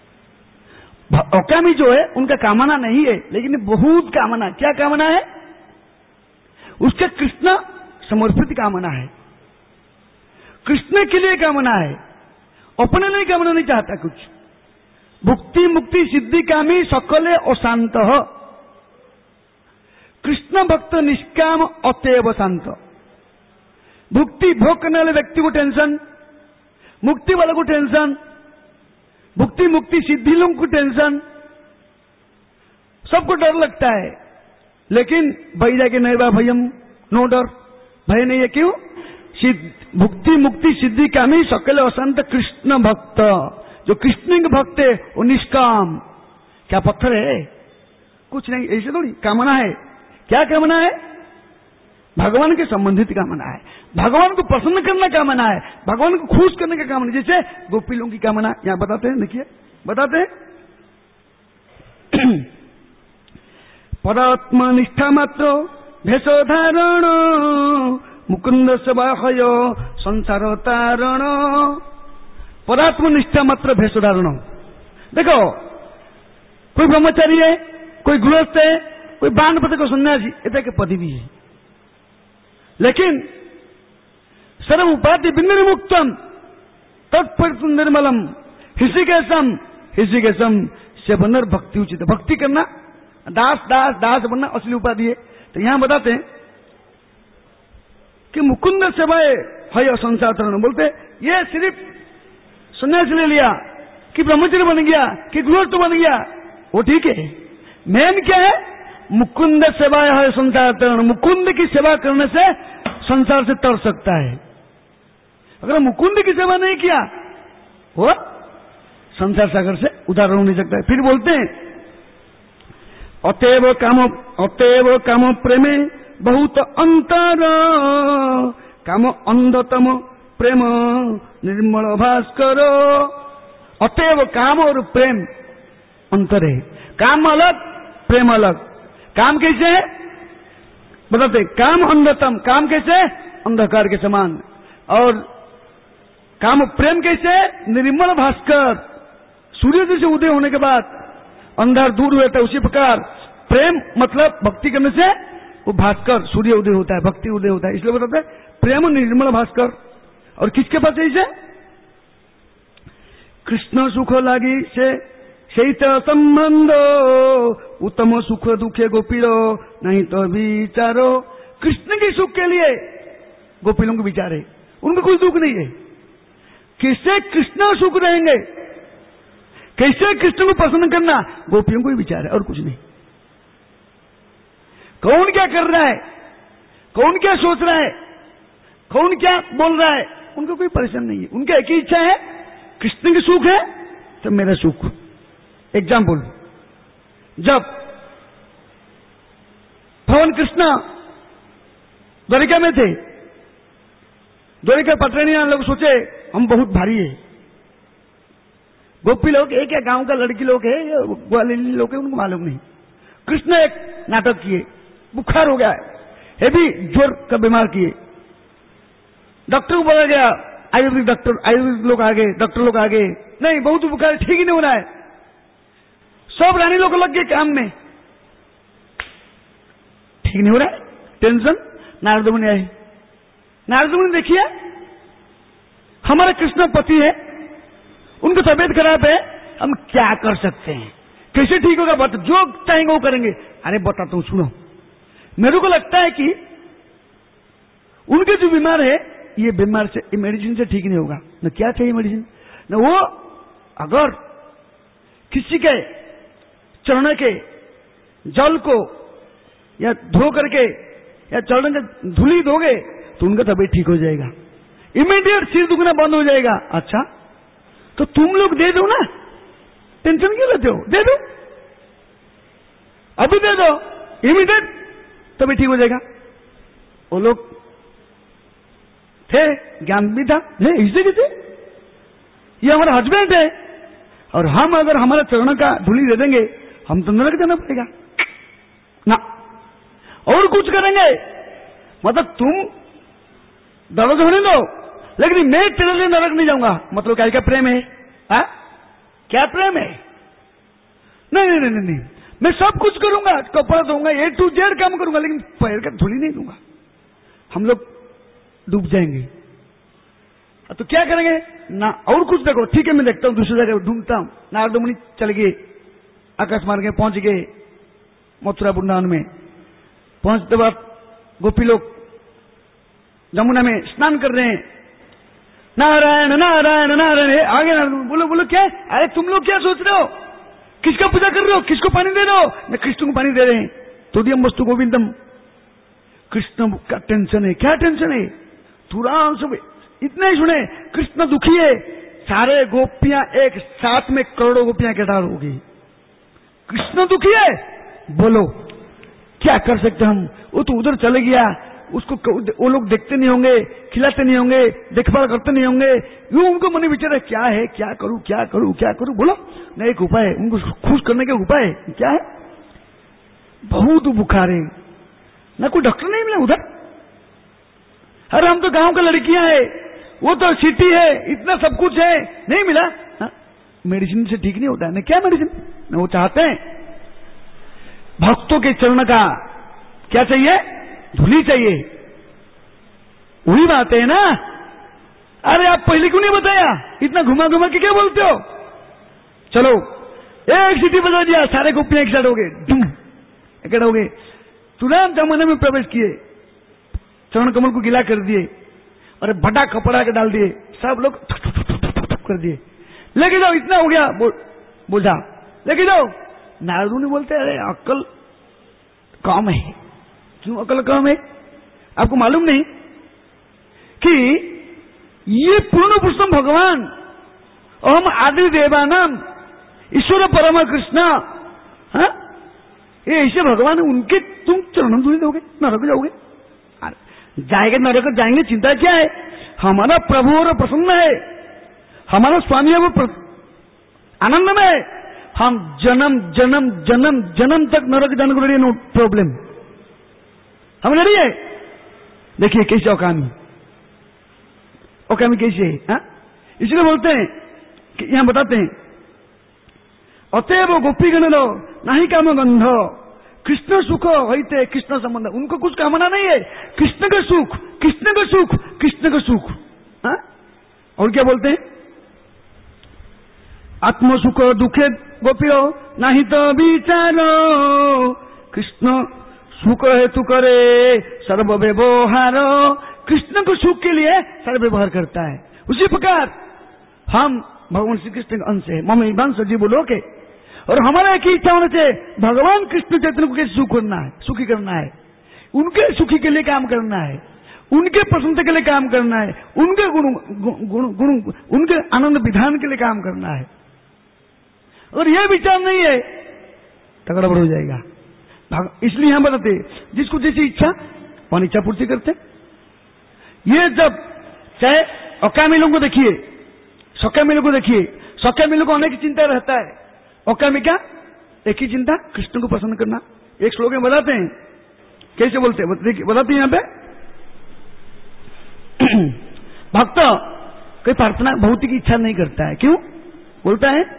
अकामी जो है उनका कामना नहीं है, लेकिन बहुत कामना, क्या कामना है, उसका कृष्ण समर्पित कामना है, कृष्ण के लिए कामना है, अपने लिए कामना नहीं चाहता कुछ। भुक्ति मुक्ति सिद्धि कामी सकले अशांत, कृष्ण भक्त निष्काम अतएव शांत। भुक्ति भोग करने वाले व्यक्ति को टेंशन, मुक्ति वालों को टेंशन, भुक्ति मुक्ति सिद्धि लोगों को टेंशन, सबको डर लगता है। लेकिन भय जाके नैवा भयम, नो डर, भय नहीं है। क्यों, भुक्ति मुक्ति सिद्धि कामी सकले अशांत कृष्ण भक्त। जो कृष्ण के भक्त है वो निष्काम, क्या पत्थर है, कुछ नहीं, ऐसे थोड़ी कामना है। क्या कामना है, भगवान के संबंधित कामना है, भगवान को प्रसन्न करना कामना है, भगवान को खुश करने का कामना। जैसे गोपी लोगों की कामना यहां बताते हैं, देखिए बताते हैं परात्मा निष्ठा मात्र भेषधारण मुकुंद सबाहय संसार तारण। परात्म निष्ठा मात्र भेषधारण। देखो कोई ब्रह्मचारी है, कोई गृहस्थ है, कोई बानपति को सन्यासी, इतना के पति भी है, लेकिन सर्व उपाधि विनिर्मुक्तम तत्पर निर्मलम ऋषिकेशम से बनर भक्ति उचित। भक्ति करना, दास दास दास बनना असली उपाधि है। तो यहां बताते हैं कि मुकुंद सेवाए है संसार तरण। बोलते ये सिर्फ सन्यासी ले लिया कि ब्रह्मचर्य बन गया कि गृहस्थ बन गया, वो ठीक है। मेन क्या है, मुकुंद सेवा है संसार तरण। मुकुंद की सेवा करने से संसार से तर सकता है। अगर मुकुंद की सेवा नहीं किया वो संसार सागर से उदार हो नहीं सकता है। फिर बोलते हैं अतएव काम प्रेमे बहुत अंतर, काम अंधतम प्रेम निर्मल भास्कर। अतएव काम और प्रेम अंतर है, काम अलग प्रेम अलग। काम कैसे है बताते, काम अंधतम, काम कैसे अंधकार के समान, और काम प्रेम कैसे निर्मल भास्कर, सूर्य जैसे उदय होने के बाद अंधार दूर होता है, उसी प्रकार प्रेम मतलब भक्ति करने से वो भास्कर सूर्य उदय होता है, भक्ति उदय होता है। इसलिए बताते हैं प्रेम निर्मल भास्कर। और किसके पास है इसे, कृष्ण सुख लागी से शैत संबंध उत्तम सुख दुखे गोपीरो नहीं तो विचारो। कृष्ण के सुख के लिए गोपीलों को विचार है, उनको कोई दुख नहीं है। किससे कृष्ण सुख रहेंगे, कैसे कृष्ण को पसंद करना, गोपियों को ही विचार है और कुछ नहीं। कौन क्या कर रहा है, कौन क्या सोच रहा है, कौन क्या बोल रहा है, उनको कोई परेशान नहीं है। उनका एक ही इच्छा है, कृष्ण की सुख है तो मेरा सुख, एग्जाम्पल, जब भगवान कृष्ण द्वारिका में थे, द्वारिका पटरानिया लोग सोचे हम बहुत भारी है, गोपी लोग एक या गांव का लड़की लोग है, ग्वालिनी लोग है, उनको मालूम नहीं। कृष्ण एक नाटक किए, बुखार हो गया है भी, जोर का बीमार किए, डॉक्टर को बोला गया, आयुर्वेदिक डॉक्टर, आयुर्वेदिक लोग आ गए, डॉक्टर लोग आ गए, नहीं बहुत बुखार, ठीक ही नहीं हो रहा है। सब रानी लोग लग गए काम में, ठीक नहीं हो रहा है, टेंशन। नारद मुनि आए, नारद मुनि देखिए हमारा कृष्ण पति है, उनकी तबीयत खराब है, हम क्या कर सकते हैं, कैसे ठीक होगा, बता, जो चाहेंगे वो करेंगे। अरे बताता हूं, सुनो, मेरे को लगता है कि उनके जो बीमार है, ये बीमार से मेडिसिन से ठीक नहीं होगा, न क्या चाहिए मेडिसिन, न वो अगर किसी के चरण के जल को या धो करके या चरण के धूली धोगे तो उनका तबीयत ठीक हो जाएगा, इमीडिएट सिर दुखना बंद हो जाएगा। अच्छा तो तुम लोग दे दो ना, टेंशन क्यों लेते हो, दे दो, अभी दे दो, इमीडिएट तभी ठीक हो जाएगा। वो लोग थे, ज्ञान भी था, इससे कैसे, ये हमारा हस्बैंड है और हम अगर हमारा चरण का धूली दे देंगे हम तो नरक जाना पड़ेगा ना, और कुछ करेंगे, मतलब तुम दर्द होने दो, लेकिन मैं तेरे लिए नरक नहीं जाऊंगा। मतलब क्या प्रेम है, हा? क्या प्रेम है, नहीं नहीं नहीं नहीं, मैं सब कुछ करूंगा, कपड़ा दूंगा, A to Z काम करूंगा, लेकिन पैर का धूली नहीं दूंगा, हम लोग डूब जाएंगे। तो क्या करेंगे ना, और कुछ देखो, ठीक है मैं देखता हूं, दूसरी जगह ढूंढता हूं। नारद मुनि चल गए, आकाश मार्ग में पहुंच गए, मथुरा वृंदावन में पहुंचते वक्त गोपी लोग यमुना में स्नान कर रहे हैं, नारायण नारायण नारायण, आगे नारायण, बोलो बोलो क्या, अरे तुम लोग क्या सोच रहे हो, किसका पूजा कर रहे हो, किसको पानी दे रहे हो, मैं कृष्ण को पानी दे रहे हैं, तोदियम वस्तु गोविंदम। कृष्ण का टेंशन है, क्या टेंशन है, तुरंत सब इतना ही सुने, कृष्ण दुखी है, सारे गोपियां एक साथ में करोड़ों गोपियां इकट्ठा होगी, कृष्ण दुखी है, बोलो क्या कर सकते हम। वो तो उधर चले गया, उसको वो लोग देखते नहीं होंगे, खिलाते नहीं होंगे, देखभाल करते नहीं होंगे, यूं उनको मन विचार है क्या है, क्या करूं क्या करूं क्या करूं, बोलो न एक उपाय है, उनको खुश करने का उपाय है, क्या है, बहुत बुखार है, ना कोई डॉक्टर नहीं मिला उधर, अरे हम तो गांव की लड़कियां है, वो तो सिटी है, इतना सब कुछ है, नहीं मिला, मेडिसिन से ठीक नहीं होता है, ना क्या मेडिसिन, न वो चाहते हैं भक्तों के चरण का क्या चाहिए, धूली चाहिए, वही बात है ना। अरे आप पहले क्यों नहीं बताया, इतना घुमा घुमा के क्या बोलते हो, चलो एक सीटी बजा दिया, सारे गोपियां एक साथ हो गए, इकट्ठे हो गए, तुरंत जमाने में प्रवेश किए, चरण कमल को गिला कर दिए और भटा कपड़ा के डाल दिए, सब लोग कर दिए, लेके जाओ, इतना हो गया बोझा, लेके जाओ। नारद मुनि बोलते अरे अक्ल कम है, क्यों अक्ल कम है, आपको मालूम नहीं कि ये पूर्ण पुरुषोत्तम भगवान, हम आदि देवानाम ईश्वर परम कृष्ण, ये ऐसे भगवान है, उनके तुम चरण धूलि दोगे, नरक जाओगे, जाएंगे नरक जाएंगे, चिंता क्या है, हमारा प्रभु और प्रसन्न है, हमारा स्वामी है वो आनंद में है, हम जन्म जन्म जन्म जन्म तक नरक जाने को रेडी, नो प्रॉब्लम, हम रेडी है। देखिए कैसे औकामी, औकामी कैसे है, इसलिए बोलते हैं कि यहां बताते हैं, अतएव गोपी गण लो नहीं काम गंध, कृष्ण सुख होते कृष्ण संबंध, उनको कुछ कामना नहीं है, कृष्ण का सुख कृष्ण का सुख कृष्ण का सुख। और क्या बोलते हैं, आत्म सुख दुखे गोपियो नहीं तो विचारो, कृष्ण सुख हेतु करे सर्व व्यवहार, कृष्ण को सुख के लिए सर्व व्यवहार करता है। उसी प्रकार हम भगवान श्री कृष्ण का अंश है, मम वंश जीव लोके, और हमारा एक ही इच्छा होना चाहिए, भगवान कृष्ण चैतन्य को कैसे सुख करना है, सुखी करना है, उनके सुखी के लिए काम करना है, उनके प्रसन्नता के लिए काम करना है, उनके गुण उनके आनंद विधान के लिए काम करना है। अगर ये विचार नहीं है तो गड़बड़ हो जाएगा। इसलिए हम बताते जिसको जैसी इच्छा वहां इच्छा पूर्ति करते। ये जब चाहे अकामिलों को देखिए, सकामिलों को देखिए, सकामिलों को अनेक चिंता रहता है, अकामी क्या एक ही चिंता कृष्ण को पसंद करना। एक श्लोक में बताते हैं, कैसे बोलते हैं बताते हैं यहां पे भक्त कोई प्रार्थना भौतिक इच्छा नहीं करता है। क्यों बोलता है?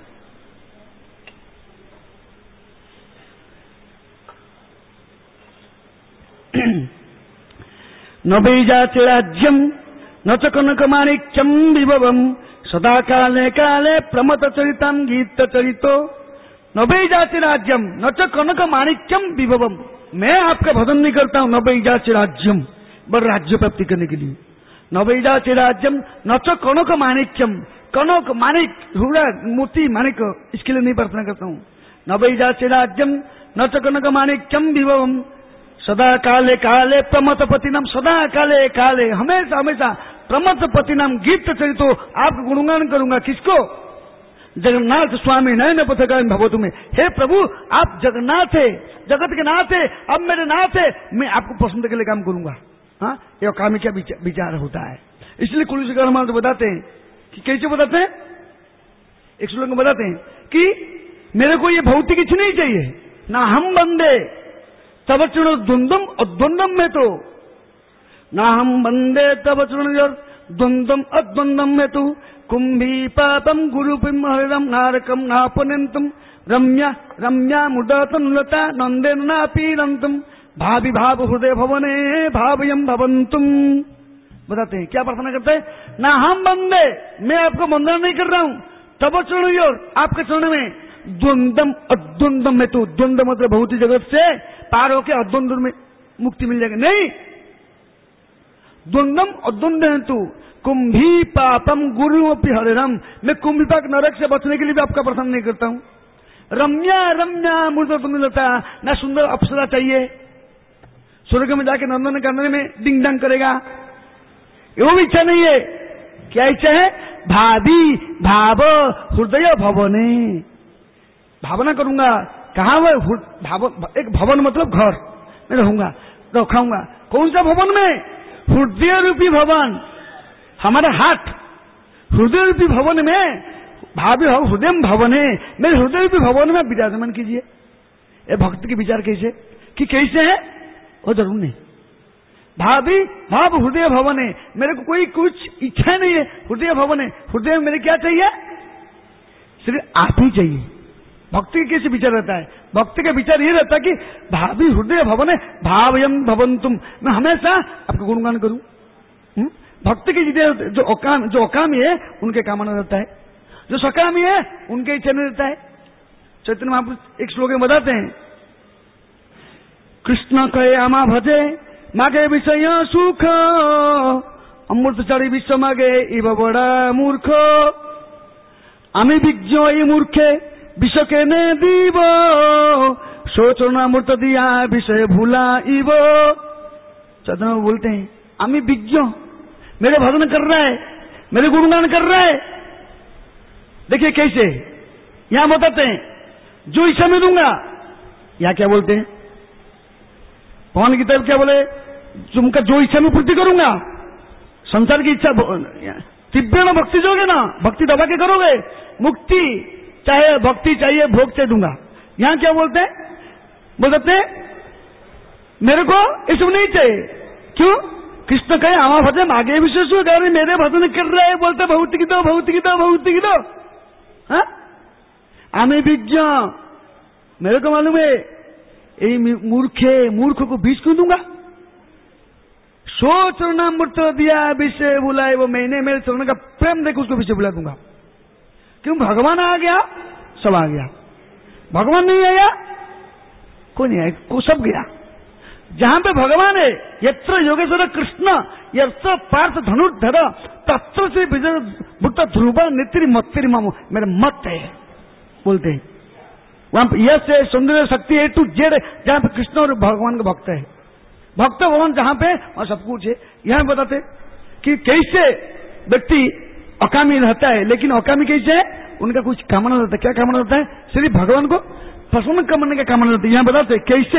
न वैजाति राज्यम न च कनक माणिक्यम विभवम सदा काले काले प्रमत चरितम गीत चरितो। न वैजाति राज्यम न च कनक माणिक्यम विभवम। मैं आपका भजन नहीं करता हूं। न वैजाति राज्यम, बड़ राज्य प्राप्ति करने के लिए। न वैजाति राज्यम न च कनक माणिक्यम, कनक माणिक हीरा मोती माणिक इसके लिए नहीं प्रार्थना करता हूं। न वैजाति राज्यम न च कनक माणिक्यम विभवम सदा काले काले प्रमत पतिनम। सदा काले काले हमेशा हमेशा प्रमत पतिनम गीत चरितो। आप गुणगान करूंगा किसको? जगन्नाथ स्वामी नयन पथकार भगवतु में। हे प्रभु आप जगन्नाथ है, जगत के नाथ है, अब मेरे नाथ है, मैं आपको पसंद के लिए काम करूंगा। हाँ ये अकामी क्या विचार होता है। इसलिए कुलशेखर हमारे बताते हैं कि कैसे बताते हैं, एक श्लोक में बताते हैं कि मेरे को ये भौतिक इच्छा नहीं चाहिए। ना हम बंदे तब चुनो द्वंद्वम अद्वंद्वम में तो ना हम बंदे तब चुनो द्वंद्वम अद्वंद्वम में तो कुंभी पापम गुरुपिम हरिदम नारकम नापनंतम रम्या रम्या मुदतनुलता नंदेन नापीनंतम भावी भाव हृदय भवने भावयम भवंतुम। बताते हैं क्या प्रार्थना करते हैं? ना हम बंदे, मैं आपको वंदना नहीं कर रहा हूं, तब चरणों आपके चरण में द्वंद्वम अद्वंद्वम में तो। द्वंद्व मतलब भौतिक जगत से पार होकर अद्वंद्व में मुक्ति मिल जाएगी। नहीं, द्वंद्वम अद्वंद्व हेतु कुंभी पापम गुरु अपि हरिरम। मैं कुंभी पाक नरक से बचने के लिए भी आपका प्रार्थना नहीं करता हूं। रम्या रम्या मुझे तो मिलता ना सुंदर अप्सरा चाहिए, स्वर्ग में जाके नंदन करने में डिंग डंग करेगा, वो भी इच्छा नहीं है। क्या इच्छा है? भाभी भाव हृदय भवने। भावना करूंगा कहां वह भाव, एक भवन मतलब घर में रहूंगा, रखाऊंगा। कौन सा भवन में? हृदय रूपी भवन, हमारा हाथ हृदय रूपी भवन में। भावी हृदय भवन है, मेरे हृदय रूपी भवन में विराजमान कीजिए। ये भक्त के विचार कैसे कि कैसे है वो जरूर नहीं। भाभी भाव हृदय भवन है, मेरे को कोई कुछ इच्छा नहीं है, हृदय भवन है। हृदय में मेरे क्या चाहिए? सिर्फ आप ही चाहिए। भक्ति के कैसे विचार रहता है? भक्ति का विचार ये रहता है कि भावी हृदय भवन है भावयम भवंतुम। मैं हमेशा आपका गुणगान करूं। भक्ति की जो अकामी है उनके कामना रहता है, जो सकामी है उनके इच्छा नहीं रहता है। चैतन्य महापुरुष एक श्लोक में बताते हैं, कृष्ण कहे आमा भजे मागे विषय सुख अमृत चढ़ी विश्व मागे इव बड़ा मूर्ख आमी विज्ञ ई मूर्खे विश्व के ने दीव सोचना मूर्त दिया विषय भूला इव। चैतन्य बोलते हैं आमी विज्ञ, मेरे भजन कर रहा है, मेरे गुणगान कर रहा है। देखिए कैसे यहां बताते हैं, जो इच्छा में दूंगा। यहां क्या बोलते हैं? भगवान की तरफ क्या बोले? तुमका जो इच्छा में पूर्ति करूंगा। संसार की इच्छा तीव्र भक्ति जोगे ना, भक्ति दबा के करोगे, मुक्ति चाहे भक्ति चाहिए भोग चाहिए दूंगा। यहां क्या बोलते हैं? बोलते हैं मेरे को इसमें नहीं चाहिए। क्यों? कृष्ण कहे आमा भजन आगे विशेष मेरे भजन कर रहे हैं, बोलते भौतिक दो भौतिक दो भौतिक दो। आमे विज्ञ, मेरे को मालूम है यही मूर्ख को बीज क्यों दूंगा? सो चरणामृत दिया विषय बुलाए, वो मैंने मेरे चरण का प्रेम देख उसको विषय बुला दूंगा। क्यों? भगवान आ गया सब आ गया, भगवान नहीं आया कोई नहीं आया, को सब गया। जहां पे भगवान है यत्र योगेश्वर कृष्ण यत्र पार्थ धनुर्धर तत्र से विजय भुक्त ध्रुव नेत्री मत्तेरी मामो। मेरा मत है बोलते हैं वहां पर यश है, सौंदर्य शक्ति है टू जेड। जहां पे कृष्ण और भगवान का भक्त है, भक्त भगवान जहां पे वहां सब कुछ है। यहां बताते कि कैसे व्यक्ति अकामी रहता है, लेकिन अकामी कैसे है? उनका कुछ कामना रहता है। क्या कामना रहता है? सिर्फ भगवान को प्रसन्न करने का कामना रहता है। यहां बताते कैसे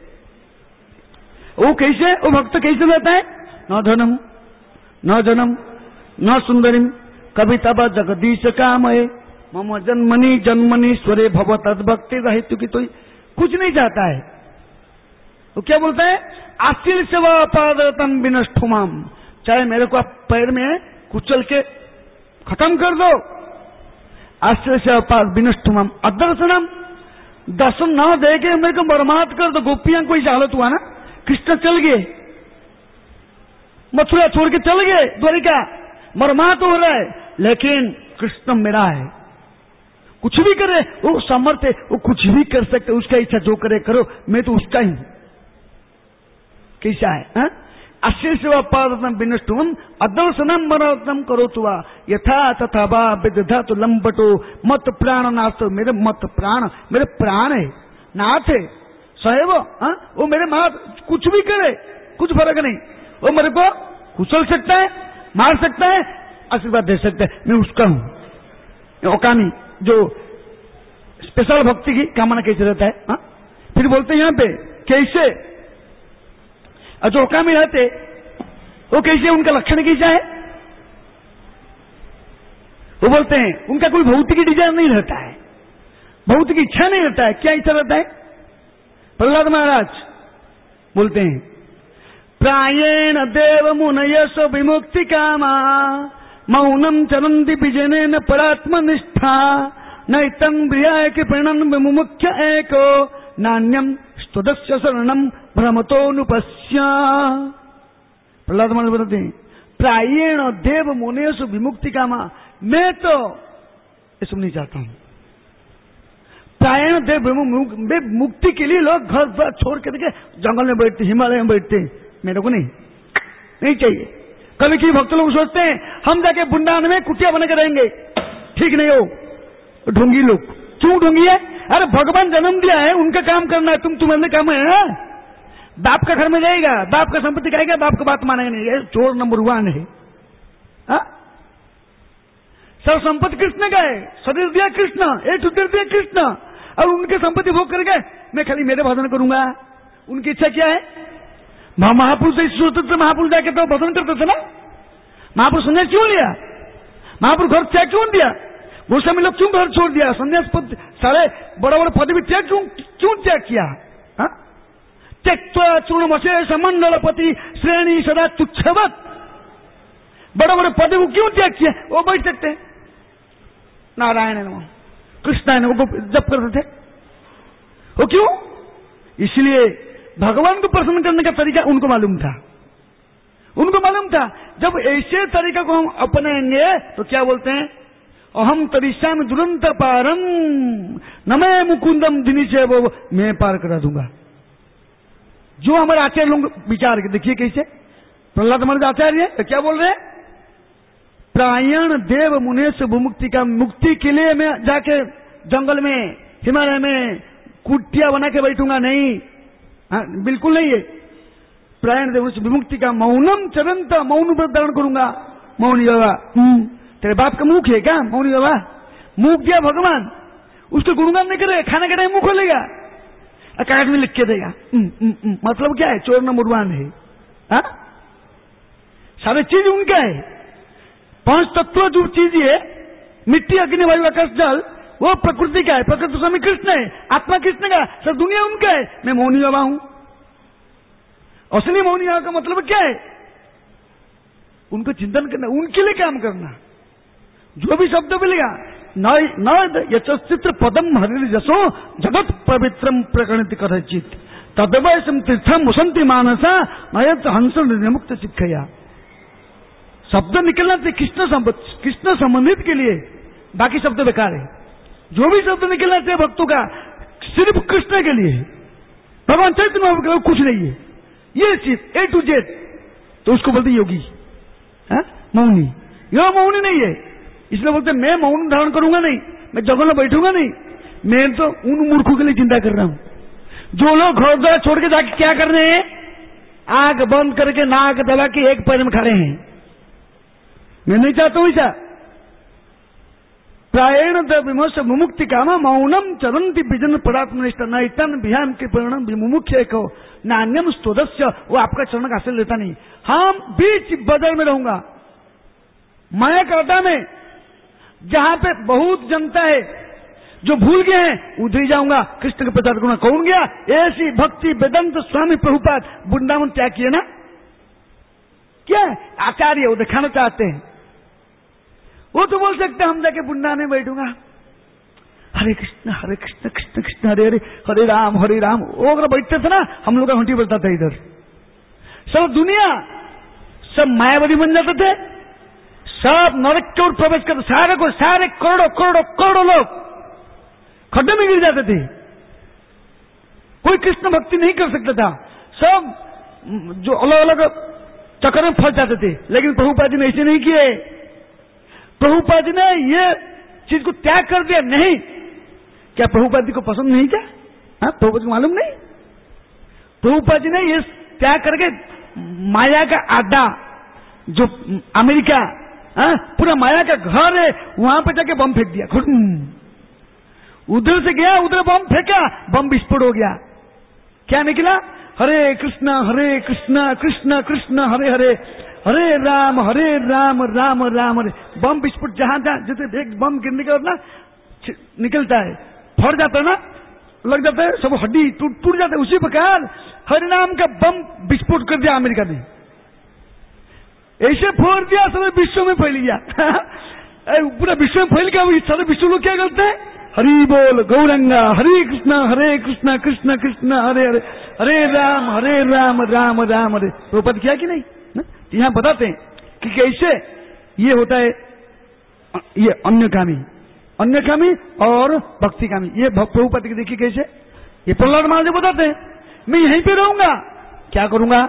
वो भक्त कैसे रहता है? न धनम न जनम न सुंदरिम कविता जगदीश कामये मम जन्मनि जन्मनि स्वरे भव तद भक्ति रहित की तो कुछ नहीं चाहता है। वो क्या बोलता है? आशील सेवा पादतम विनष्टुमाम, चाहे मेरे को आप पैर में कुचल के खत्म कर दो। आशील सेवा पाद विनष्टुमाम अदर्शनम, दर्शन न दे के मेरे को बर्बाद कर दो। गोपियां को इस हालत हुआ ना, कृष्ण चल गए, मथुरा छोड़ के चल गए द्वारिका, बर्बाद हो रहा है, लेकिन कृष्ण मेरा है। कुछ भी करे वो समर्थ है, वो कुछ भी कर सकते, उसका इच्छा जो करे करो, मैं तो उसका ही हूं। कैसा है? अशेष पादतम विनष्टुम अदर्शनम मनोतम करो तुआ यथा तथा वा विदधा तो लंबटो मत प्राण नाथ। मेरे मत प्राण मेरे प्राण है, नाथ है, सैव वो मेरे मां कुछ भी करे कुछ फर्क नहीं, वो मेरे को कुचल सकता है, मार सकता है, आशीर्वाद दे सकता है, मैं उसका हूं। ओकामी जो स्पेशल भक्ति की कामना कैसे रहता है? फिर बोलते हैं यहां पे कैसे जो ओकामी रहते वो कैसे, उनका लक्षण कैसा है? वो बोलते हैं उनका कोई भौतिक डिजाइन नहीं रहता है, भौतिक इच्छा नहीं रहता है। क्या इच्छा रहता है? प्रहलाद महाराज बोलते हैं प्रायेण देव मुनयस विमुक्ति कामा मौनम चरंति विजयन परात्मनिष्ठा नैतम प्रियाय कृपणन विमुख्य एको नान्यम स्तुदस्य शरणम भ्रमतोनुपस्या। प्रहलाद महाराज बताते हैं प्रायेण देव मुनेषु विमुक्ति कामा, मैं तो ये सुननी चाहता हूं। प्रायण देव मुक्ति के लिए लोग घर द्वार छोड़ करके जंगल में बैठते, हिमालय में बैठते, मेरे को नहीं चाहिए। कभी कभी भक्त लोग सोचते हैं हम जाके वृंदावन में कुटिया बना के रहेंगे, ठीक नहीं हो। ढोंगी लोग क्यों ढोंगी है? अरे भगवान जन्म दिया है, उनका काम करना है, तुम्हारे काम है। बाप का घर में जाएगा, बाप का संपत्ति खाएगा, बाप का बात मानेगा नहीं, ये चोर नंबर 1 है। सब संपत्ति कृष्ण का है, शरीर दिया कृष्ण, एक टुकड़ दिया कृष्ण, और उनके संपत्ति भोग करके मैं खाली मेरे भजन करूंगा। उनकी इच्छा क्या है? महापुरुष सोचते थे, महापुरुष जाके तो भजन करते थे ना। महापुरुष संन्यास क्यों लिया? महापुरुष घर त्याग क्यों दिया? गोस्वामी लोग क्यों घर छोड़ दिया? संन्यास पद सारे बड़े बड़े पद भी त्याग क्यों त्याग किया? त्यक्त्वा चूर्णमशेष मंडलपति श्रेणी सदा तुच्छवत, बड़े बड़े पद को क्यों त्याग किया? वो बैठ सकते नारायण नमः कृष्ण वो जप करते थे, वो क्यों? इसलिए भगवान को प्रसन्न करने का तरीका उनको मालूम था, उनको मालूम था। जब ऐसे तरीका को हम अपनाएंगे तो क्या बोलते हैं? अहम तरिश्याम दुरंत पारम न मैं मुकुंदम दिनी से वो मैं पार करा दूंगा। जो हमारे आचार्य लोग विचार के देखिए कैसे प्रहलाद महाराज आचार्य तो क्या बोल रहे हैं? प्रायण देव मुनेश मुक्ति का, मुक्ति के लिए मैं जाके जंगल में हिमालय में कुटिया बना के बैठूंगा नहीं, बिल्कुल नहीं है। प्रायण देव विमुक्ति का मौनम चरंत, मौन व्रत धारण करूंगा। मौनी बाबा तेरे बाप का मुख है क्या? मौनी बाबा मुख दिया भगवान, उसके गुणगान नहीं करे, खाने के टाइम मुंह खोलेगा, कागज में लिख के देगा। मतलब क्या है? चोर नंबर 1 है। सारे चीज उनका है। 5 तत्व जो चीज है, मिट्टी अग्नि वायु आकाश जल, वो प्रकृति का है। प्रकृति स्वामी कृष्ण है, आत्मा कृष्ण का, सब दुनिया उनका है। मैं मौनी बाबा हूं। असली मौनी बाबा का मतलब क्या है? उनको चिंतन करना, उनके लिए काम करना। जो भी शब्द मिलेगा न यचित्र पदम हरि जसो जगत पवित्रम प्रकरणित करचित तदवयसम तीर्थम मुसंति मानसा नयत हंस निर्मुक्त शिक्षया। शब्द निकलना चाहिए कृष्ण संबंधित के लिए, बाकी शब्द बेकार है। जो भी शब्द निकलना चाहिए भक्तों का सिर्फ कृष्ण के लिए, भगवान चैतन्य महाप्रभु कुछ नहीं है। ये चीज A to Z तो उसको बोलते योगी, मौनी। यह मौनी नहीं है, इसलिए बोलते मैं मौन धारण करूंगा नहीं, मैं जगह में बैठूंगा नहीं। मैं तो उन मूर्खों के लिए चिंता कर रहा हूं जो लोग घर द्वार छोड़ के जाके क्या कर रहे हैं? आंख बंद करके नाक दबा के एक पैर में खड़े हैं। मैं नहीं चाहता हूं ऐसा। प्रायण विमर्श मुमुक्ति काम मौनम चरंती विजन परात्मनिष्ठ नैतन विहान के परिणाम विमुख्य को नान्यम स्तोदस्य, वो आपका चरण का आश्रय लेता नहीं। हम बीच बदल में रहूंगा, माया का अड्डा में, जहां पे बहुत जनता है, जो भूल गए हैं उधर ही जाऊंगा, कृष्ण के प्रचार करूंगा। कौन गया? ऐसी भक्ति वेदांत स्वामी प्रभुपाद वृंदावन त्याग किए ना, क्या आचार्य वो दिखाना चाहते हैं। वो तो बोल सकते हम जाके वृंदावन में बैठूंगा, हरे कृष्ण कृष्ण कृष्ण हरे हरे, हरे राम। वो अगर बैठते थे ना, हम लोग का घंटी बजता था इधर, सब दुनिया सब मायावादी बन जाते थे, सब नरक की ओर प्रवेश करते, सारे करोड़ों लोग खड्डे में गिर जाते थे। कोई कृष्ण भक्ति नहीं कर सकता था, सब जो अलग अलग चक्कर में फंस जाते थे। लेकिन प्रभुपाद जी ने ऐसे नहीं किए। प्रभुपाद जी ने ये चीज को त्याग कर दिया। नहीं, क्या प्रभुपाद जी को पसंद नहीं क्या? प्रभुपाद को मालूम नहीं? प्रभुपाद जी ने ये त्याग करके माया का अड्डा जो अमेरिका, पूरा माया का घर है, वहां पर जाके बम फेंक दिया। उधर से गया, उधर बम फेंका, बम विस्फोट हो गया। क्या निकला? हरे कृष्ण कृष्ण कृष्ण हरे हरे, हरे राम राम राम हरे। बम विस्फोट जहां जैसे एक बम गिरने के बाद ना निकलता है, फट जाता है ना, लग जाता है, सब हड्डी टूट जाता है, उसी प्रकार हरे नाम का बम विस्फोट कर दिया अमेरिका ने। ऐसे फोड़ दिया, सारे विश्व में फैल गया। पूरा विश्व में फैल गया। सारे विश्व लोग क्या करते हैं? हरि बोल गौरंगा, हरे कृष्ण कृष्ण कृष्ण हरे हरे, हरे राम राम राम हरे। प्रभुपाद किया कि नहीं? यहाँ बताते हैं कि कैसे ये होता है, ये अन्यकामी और भक्तिकामी। ये प्रभुपाद के देखिए कैसे, ये प्रहलाद महाराज बताते हैं। मैं यहीं पे रहूंगा, क्या करूंगा?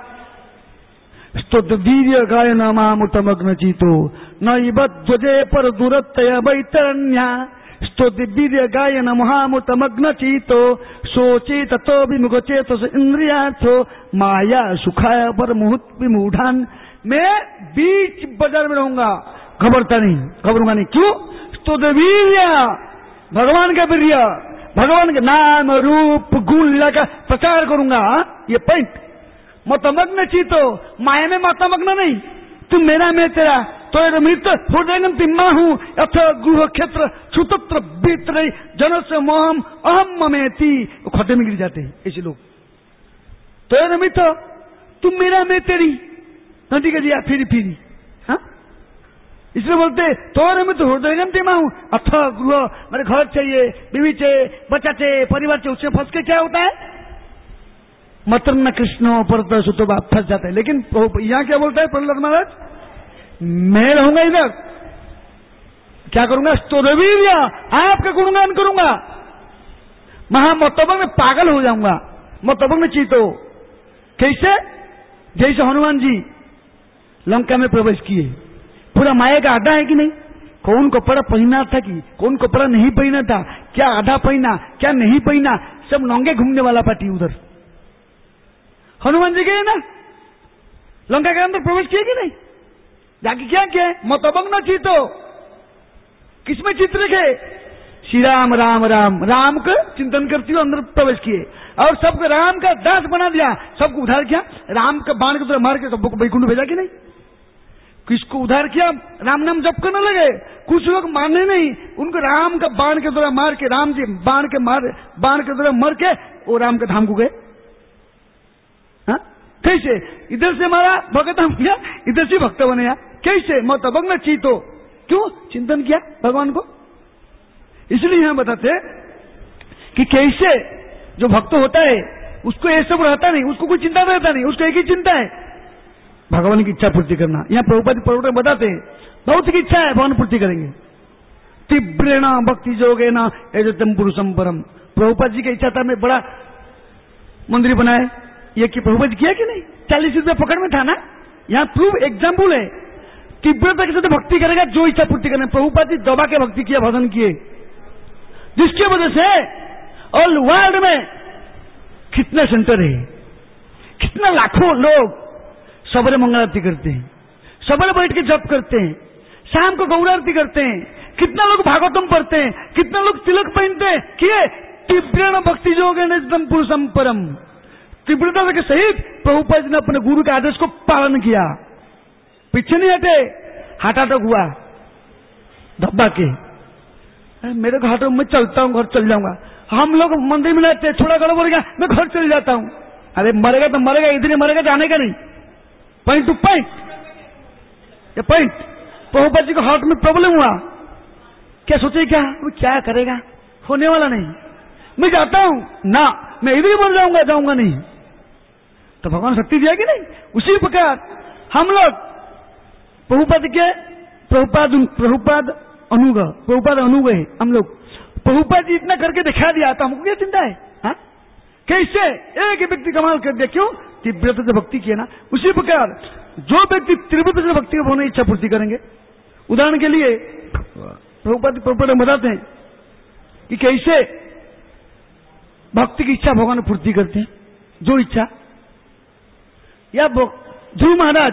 स्तुत वीर्य गायन मामुतमग्न चीतो नैवध्वजे पर दुरतय वैतरण्या, स्तुति वीर्य गायन महामुतमग्न चीतो सोचे ततो विमुख चेतस इंद्रियार्थो माया सुखाय पर मुहूर्त विमूढ़ान। मैं बीच बाजार में रहूंगा, घबरूंगा नहीं। क्यों? स्तुति वीर्य, भगवान का वीर्य, भगवान के नाम रूप गुण का प्रचार करूंगा। ये पॉइंट। मतमग्न चीतो, माया में मतमग्न नहीं। तुम मेरा, मैं तेरा, तो मृत हृदय तिम्मा हूं अथ गुह क्षेत्र छुतत्र बीत्र जनस्य मोहम अहम ममेति। खड्डे में गिर जाते हैं ऐसे लोग। तो मृत, तुम मेरा, मैं तेरी, नदी का दिया फिरी। इसलिए बोलते तो मैं तो हृदय तिम्मा हूं अथ गृह, मेरे घर चाहिए, बीवी चाहिए, बच्चा चाहिए, परिवार चाहिए। उसमें फंस के क्या होता है? मतन्न कृष्ण पर सुतो बाप फंस जाता है। लेकिन यहां क्या बोलता है प्रहलाद महाराज? मैं रहूंगा इधर, क्या करूंगा? स्तोत्रवीर्य, आपका गुणगान करूंगा। महामतभंग में पागल हो जाऊंगा, मतभंग में चीतो। कैसे? जैसे हनुमान जी लंका में प्रवेश किए, पूरा माया का अड्डा है कि नहीं? कौन कपड़ा पहना था कि कौन कपड़ा नहीं पहना था, क्या आधा पहना, क्या नहीं पहना, सब नंगे घूमने वाला पार्टी उधर। हनुमान जी गए ना, लंका के अंदर प्रवेश किए कि नहीं? जाके क्या किया? मतभंग चीतो। किसमें चित्त रखे? श्री राम राम का चिंतन करती हुए अंदर प्रवेश किए और सबको राम का दास बना दिया। सबको उधार किया, राम का बाण की तरह मार के सबको वैकुंठ भेजा कि नहीं? किसको उधार किया? राम नाम जप करने लगे। कुछ लोग माने नहीं, उनको राम का बाण के द्वारा मार के, राम जी बाण के द्वारा मर के वो राम के धाम को गए। कैसे? इधर से हमारा भगत हम किया, इधर से भक्त बने। कैसे? मतभंग चीतो। क्यों चिंतन किया भगवान को? इसलिए यहां बताते कि कैसे जो भक्त होता है उसको ये सब रहता नहीं, उसको कोई चिंता रहता नहीं, उसको एक ही चिंता है, भगवान की इच्छा पूर्ति करना। यहाँ प्रभुपाद बताते हैं बहुत की इच्छा है, भगवान पूर्ति करेंगे। तीव्रेण भक्ति जोगेन यजतम पुरुषम परम। प्रभुपाद जी की इच्छा था मैं बड़ा मंदिर बनाए, ये कि प्रभुपाद किया कि नहीं? 40 रुपया पकड़ में था ना। यहाँ प्रूफ एग्जाम्पल है, तीव्रता के साथ भक्ति करेगा जो इच्छा पूर्ति करना। प्रभुपाद जी दबा के भक्ति किया, भजन किए, जिसकी वजह से ऑल वर्ल्ड में कितना सेंटर है, कितना लाखों लोग सवेरे मंगल आरती करते हैं, सवेरे बैठ के जप करते हैं, शाम को गौर आरती करते हैं, कितना लोग भागवतम पढ़ते हैं, कितना लोग तिलक पहनते हैं, किए तीव्र भक्ति योगेन एकदम पुरुषम परम। तीव्रता के सहित प्रभुपाद जी ने अपने गुरु के आदेश को पालन किया, पीछे नहीं हटे। हटाटक हुआ धब्बा के, मेरे को हटो, मैं चलता हूँ, घर चल जाऊंगा। हम लोग मंदिर में रहते, थोड़ा गड़बड़ गया, मैं घर चल जाता हूँ। अरे मरेगा तो मरेगा, इधर ही मरेगा, जाने का नहीं। पॉइंट टू पॉइंट, ये पॉइंट। प्रभुपाद जी को हार्ट में प्रॉब्लम हुआ, क्या सोचे, क्या करेगा, होने वाला नहीं, मैं जाता हूं ना, मैं इधर ही मर जाऊंगा, जाऊंगा नहीं। तो भगवान शक्ति दिया कि नहीं। उसी प्रकार हम लोग प्रभुपाद अनुग है हम लोग। प्रभुपाद जी इतना करके दिखा दिया, तो हमको क्या चिंता है? हा? कैसे एक व्यक्ति कमाल कर दिया, क्यों? तीव्रता से भक्ति किया ना। उसी प्रकार जो व्यक्ति तीव्रता से भक्ति को होने इच्छा पूर्ति करेंगे, उदाहरण के लिए प्रभुपाद बताते हैं कि कैसे भक्ति की इच्छा भगवान पूर्ति करते हैं। जो इच्छा, या ध्रुव महाराज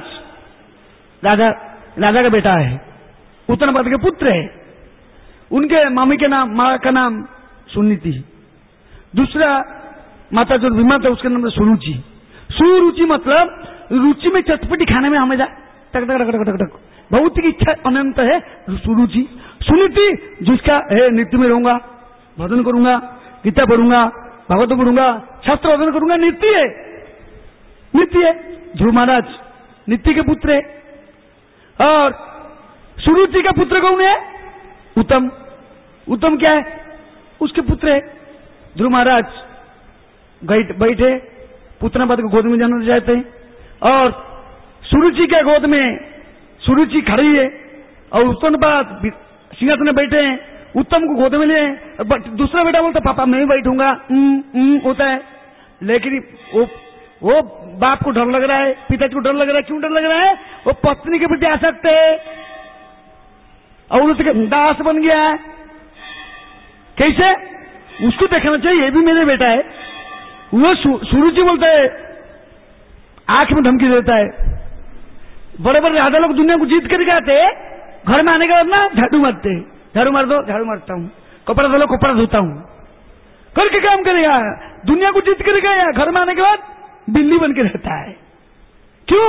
राजा का बेटा है, उत्तरपद के पुत्र है, उनके मामी के नाम, माँ का नाम सुनीति, दूसरा माता जो विमाता उसके नाम सुरुचि। सुरुचि मतलब रुचि में चटपटी खाने में हमेशा टक टक टक टक टक, बहुत की इच्छा अनंत है सुरुचि। सुनीति जिसका है नित्य में रहूंगा, भजन करूंगा, गीता पढ़ूंगा, भागवत पढ़ूंगा, शास्त्र भजन करूंगा, नित्य है, नित्य है। ध्रुव महाराज नित्य के पुत्र है। और सुरुचि का पुत्र कौन है? उत्तम। उत्तम क्या है? उसके पुत्र है। ध्रुव महाराज बैठे, पुत्रनापद को गोद में जाना चाहते हैं, और सुरुचि के गोद में सुरुचि खड़ी है, और उत्तमपाद सिंहासन में बैठे हैं, उत्तम को गोद में लिए। दूसरा बेटा बोलता पापा मैं भी बैठूंगा, होता है। लेकिन वो बाप को डर लग रहा है, पिताजी को डर लग रहा है। क्यों डर लग रहा है? वो पत्नी के प्रति आसक्त है और उसके दास बन गया है। कैसे? उसको देखना चाहिए, ये भी मेरे बेटा है। वो सुरुचि बोलता है, आंख में धमकी देता है। बड़े बड़े राजा लोग दुनिया को जीत करके आते, घर में आने के बाद ना झाड़ू मारते, झाड़ू मार दो, झाड़ू मारता हूँ, कपड़ा धो लो, कपड़ा धोता हूँ, करके काम करेगा। दुनिया को जीत करके आया, घर में आने के बाद बिल्ली बन के रहता है। क्यों?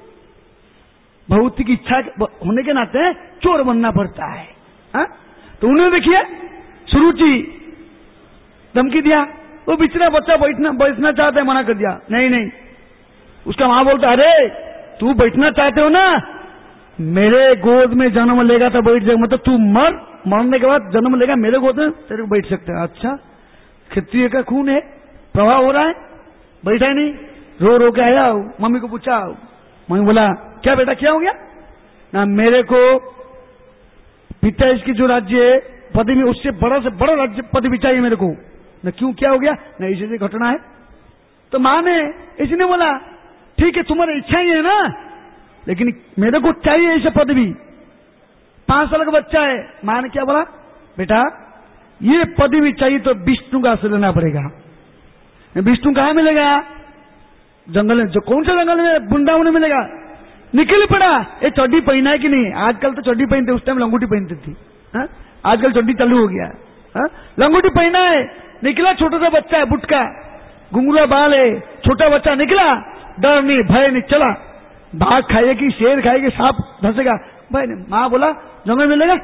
भौतिक इच्छा होने के नाते चोर बनना पड़ता है। हा? तो उन्होंने देखिए सुरुचि धमकी दिया, वो बिचरा बच्चा बैठना चाहता है, मना कर दिया, नहीं। उसका मां बोलता, अरे तू बैठना चाहते हो ना, मेरे गोद में जन्म लेगा तो बैठ जाएगा, मतलब तू मरने के बाद जन्म लेगा मेरे गोद में, तेरे को बैठ सकते है। अच्छा, क्षत्रिय का खून है, प्रभाव हो रहा है, बैठा ही नहीं, रो के आया, मम्मी को पूछा, मम्मी बोला क्या बेटा क्या हो गया ना, मेरे को पिता इसकी जो राज्य है पदवी में, उससे बड़ा से बड़ा राज्य पदवी चाहिए मेरे को ना। क्यों, क्या हो गया ना, ऐसी घटना है। तो माँ ने इसने बोला ठीक है तुम्हारी इच्छा ही है ना, लेकिन मेरे को चाहिए ऐसे पदवी। 5 साल का बच्चा है। माँ ने क्या बोला, बेटा ये पदवी चाहिए तो विष्णु का आश्रय लेना पड़ेगा। विष्णु कहाँ मिलेगा? जंगल में। जो कौन सा जंगल में? वृंदावन में मिलेगा। निकल पड़ा, ये चड्डी पहना है कि नहीं? आजकल तो चड्डी पहनते, उस टाइम लंगोटी पहनती थी। आजकल चड्डी चालू हो गया है। लंगोटी पहना है, निकला, छोटा सा बच्चा है, बुटका घुंगरा बाल है, छोटा बच्चा निकला, डर नहीं भय नहीं, चला। बाघ खाएगी, शेर खाएगी, सांप धंसेगा, भाई नहीं। माँ बोला जंगल मिलेगा,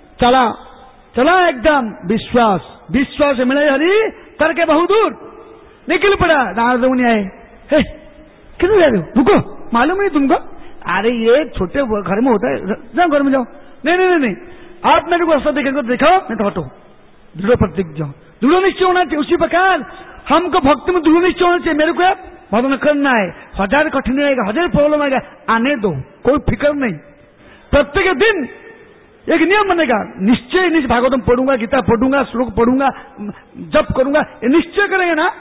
चला एकदम विश्वास से मिले हरी करके बहुत दूर निकल पड़ा। नारद मुनि आए, किधर जा रहे हो? रुको, मालूम नहीं तुमको? अरे ये छोटे घर में होता है, जाओ घर में जाओ। नहीं, आप मेरे को रास्ता देखेंगे, दिखाओ, नहीं तो हटो। दृढ़ प्रतिज्ञा जाओ, दृढ़ निश्चय होना चाहिए। उसी प्रकार हमको भक्ति में दृढ़ निश्चय होना चाहिए। मेरे को भजन करना है, 1000 कठिनाई आएगा, 1000 प्रॉब्लम आएगा, आने दो, कोई फिक्र नहीं। प्रत्येक दिन एक नियम बनेगा, निश्चय भागवतम पढ़ूंगा, गीता पढ़ूंगा, श्लोक पढ़ूंगा, जप करूंगा, ये निश्चय करेंगे ना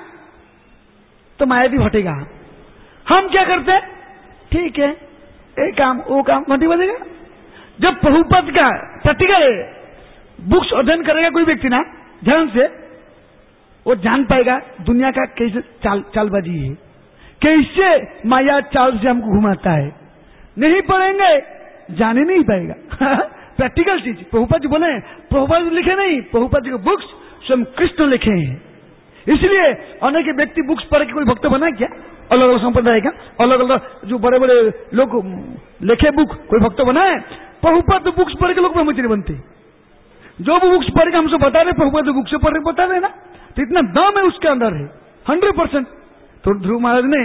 तो माया भी हटेगा। हम क्या करते हैं, ठीक है एक काम वो काम घटी बनेगा। जब प्रभुपद का प्रैक्टिकल बुक्स अध्ययन करेगा कोई व्यक्ति ना ध्यान से, वो जान पाएगा दुनिया का कैसे चालबाजी है, कैसे माया चाल से हमको घुमाता है। नहीं पढ़ेंगे जाने नहीं पाएगा। प्रैक्टिकल चीज। प्रभुपाद जी बोले, प्रभुपाद जी लिखे नहीं, प्रभुपाद जी के बुक्स स्वयं कृष्ण लिखे हैं। इसलिए अनेक व्यक्ति बुक्स पढ़ के कोई भक्त बना क्या? अलग अलग संप्रदाय का अलग अलग जो बड़े बड़े लोग लिखे बुक, कोई भक्त बनाए? प्रभुपाद बुक्स पढ़ के लोग ब्रह्मचारी बनते। जो भी बुक्स पढ़ के हमसे बता रहे, प्रभुपाद बुक से पढ़ के बता रहे ना, तो इतना दम है उसके अंदर है 100%। तो ध्रुव महाराज ने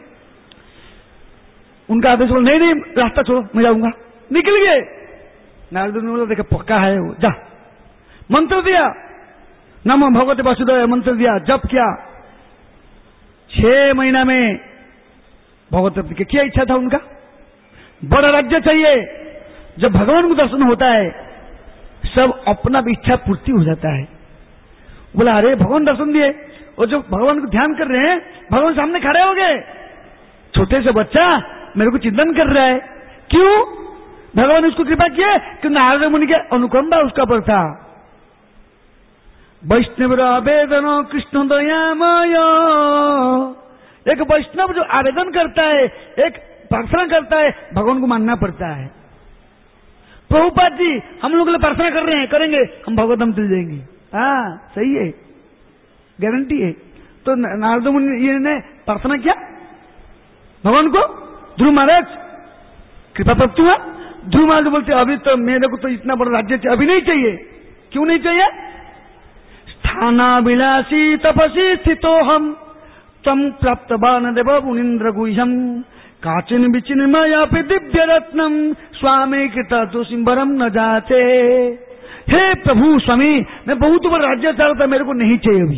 उनका आदेश बोला, नहीं नहीं रास्ता छोड़ो, मैं जाऊंगा। निकल गए। नारद ने बोला, देखा पक्का है वो, जा। मंत्र दिया, नमो भगवते वासुदेवाय मंत्र दिया, जप किया। 6 महीना में भगवत की क्या इच्छा था उनका? बड़ा राज्य चाहिए। जब भगवान को दर्शन होता है, सब अपना भी इच्छा पूर्ति हो जाता है। बोला, अरे भगवान दर्शन दिए, और जो भगवान को ध्यान कर रहे हैं, भगवान सामने खड़े हो गए। छोटे से बच्चा मेरे को चिंतन कर रहा है, क्यों? भगवान उसको कृपा किए कि नारद मुनि के अनुकंपा उसका पर था। वैष्णव आवेदन कृष्ण दयामय। एक वैष्णव जो आवेदन करता है, एक प्रार्थना करता है, भगवान को मानना पड़ता है। प्रभुपाद जी हम लोग के लिए प्रार्थना कर रहे हैं, करेंगे, हम भगवतम चल जाएंगे। हाँ सही है, गारंटी है। तो नारद मुनि ने प्रार्थना किया भगवान को, ध्रुव महाराज कृपा प्राप्त हुआ। ध्रुव महाराज बोलते, अभी तो मेरे को तो इतना बड़ा राज्य चाहिए, अभी नहीं चाहिए। क्यों नहीं चाहिए? स्थानाभिलाषी तपसी स्थितो हम तम प्राप्त बान देव मुनीन्द्र गुह्यम काचिन विचिन्मया दिव्य रत्नम स्वामी कृता तो सिंबरम न जाते। हे प्रभु स्वामी, मैं बहुत बड़ा राज्य चाहता था, मेरे को नहीं चाहिए अभी।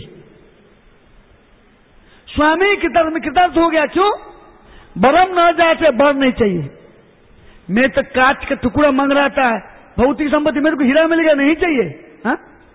स्वामी कृतार्थ में कृतार्थ हो गया। क्यों? बरम न जाते, बर नहीं चाहिए। मैं तो कांच का टुकड़ा मांग रहा था, भौतिक संपत्ति, मेरे को हीरा मिलेगा, नहीं चाहिए। हा?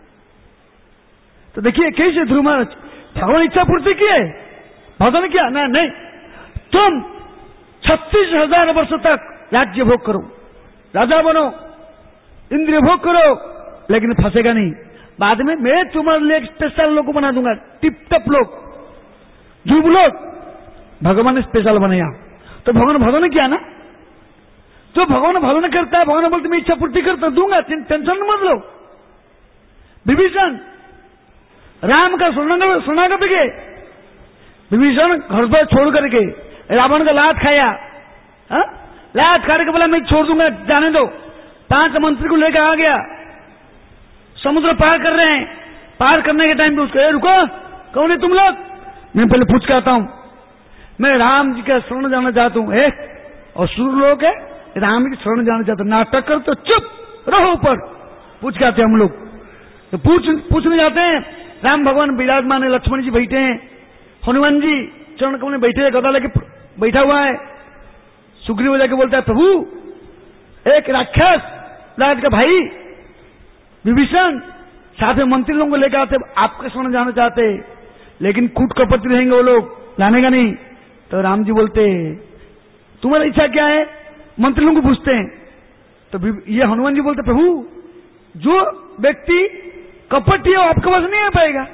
तो देखिए कैसे ध्रुव महाराज भगवान इच्छा पूर्ति किए, भजन किया ना, नहीं तुम 36,000 वर्षों तक राज्य भोग करो, राजा बनो, इंद्रिय भोग करो, लेकिन फंसेगा नहीं। बाद में मैं तुम्हारे लिए एक स्पेशल लोग बना दूंगा, टिप टप लोग, ध्रुव लोग। भगवान ने स्पेशल बनाया। तो भगवान भजन किया ना, जो भगवान भजन करता है, भगवान बोलते मैं इच्छा पूर्ति करता दूंगा, टेंशन मत लो। विभीषण राम का शरणागत के, विभीषण घर पर छोड़ करके रावण का लात खाया, लात खा के बोला मैं छोड़ दूंगा, जाने दो। 5 मंत्री को लेकर आ गया, समुद्र पार कर रहे हैं। पार करने के टाइम पे उसको, रुको, कौन है तुम लोग? मैं पहले पूछ के आता हूं, मैं राम जी का शरण जाना चाहता हूं। और सुर लोग है, राम जी शरण जाना चाहते, नाटक कर तो चुप रहो, ऊपर पूछ के आते हम लोग। तो पूछने जाते हैं, राम भगवान विराजमान है, लक्ष्मण जी बैठे हैं, हनुमान जी चरण कमल में बैठे, गदा लेके बैठा हुआ है। सुग्रीव जाके बोलता है, प्रभु एक राक्षस राज का भाई विभीषण साथ में मंत्री लोगों को लेकर आते, आपके शरण जाना चाहते, लेकिन कूट कपट रहेंगे वो लोग, लाने का नहीं। तो राम जी बोलते, तुम्हारी इच्छा क्या है? मंत्री लोगों को पूछते हैं। तो ये हनुमान जी बोलते, प्रभु जो व्यक्ति कपट है वो आपके पास नहीं आ पाएगा,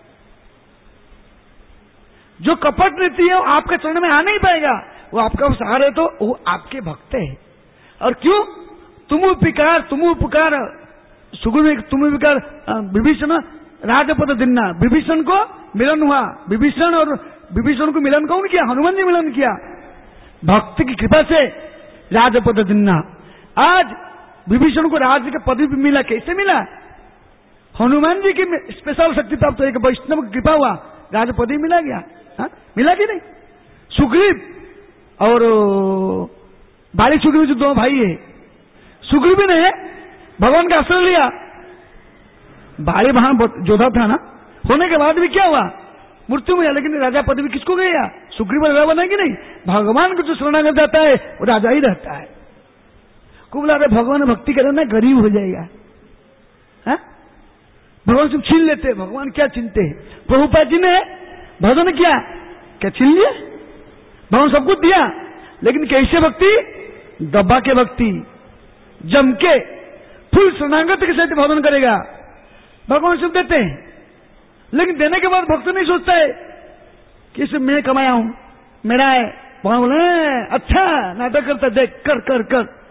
जो कपट नीति है वो आपके चरण में आ नहीं पाएगा, वो आपका सहारा है, तो वो आपके भक्त है। और क्यों? तुम उपकार सुग्रीव, तुम उपकार विभीषण राजपद दिन्ना। विभीषण को मिलन हुआ, विभीषण को मिलन कौन किया? हनुमान जी मिलन किया। भक्त की कृपा से राजपद दिन्ना। आज विभीषण को राज्य का पद भी मिला। कैसे मिला? हनुमान जी की स्पेशल शक्ति प्राप्त, एक वैष्णव की कृपा हुआ, राजपद मिला गया। हा? मिला कि नहीं? सुग्रीव और बाली सुग्रीव जो 2 भाई है, सुग्रीव ने भगवान का आश्रय लिया। बाली वहां जोधा था ना, होने के बाद भी क्या हुआ? मृत्यु में, लेकिन राजा पदवी किसको गया? सुग्रीव राजा बना कि नहीं? भगवान को जो शरणागत जाता है वो राजा ही रहता है। कुबला भगवान भक्ति करे ना, गरीब हो जाएगा। हा? भगवान सब छीन लेते, भगवान क्या चिंते हैं? प्रभुपाद जी ने भजन किया, क्या छीन लिया? भगवान सब कुछ दिया, लेकिन कैसे भक्ति? दबा के भक्ति, जम के फुल शरणागत के साथ भजन करेगा, भगवान सब देते हैं। लेकिन देने के बाद भक्त नहीं सोचता है कि इसे मैं कमाया हूं, मेरा है। भगवान बोले अच्छा नाटक करता, देख कर कर कर,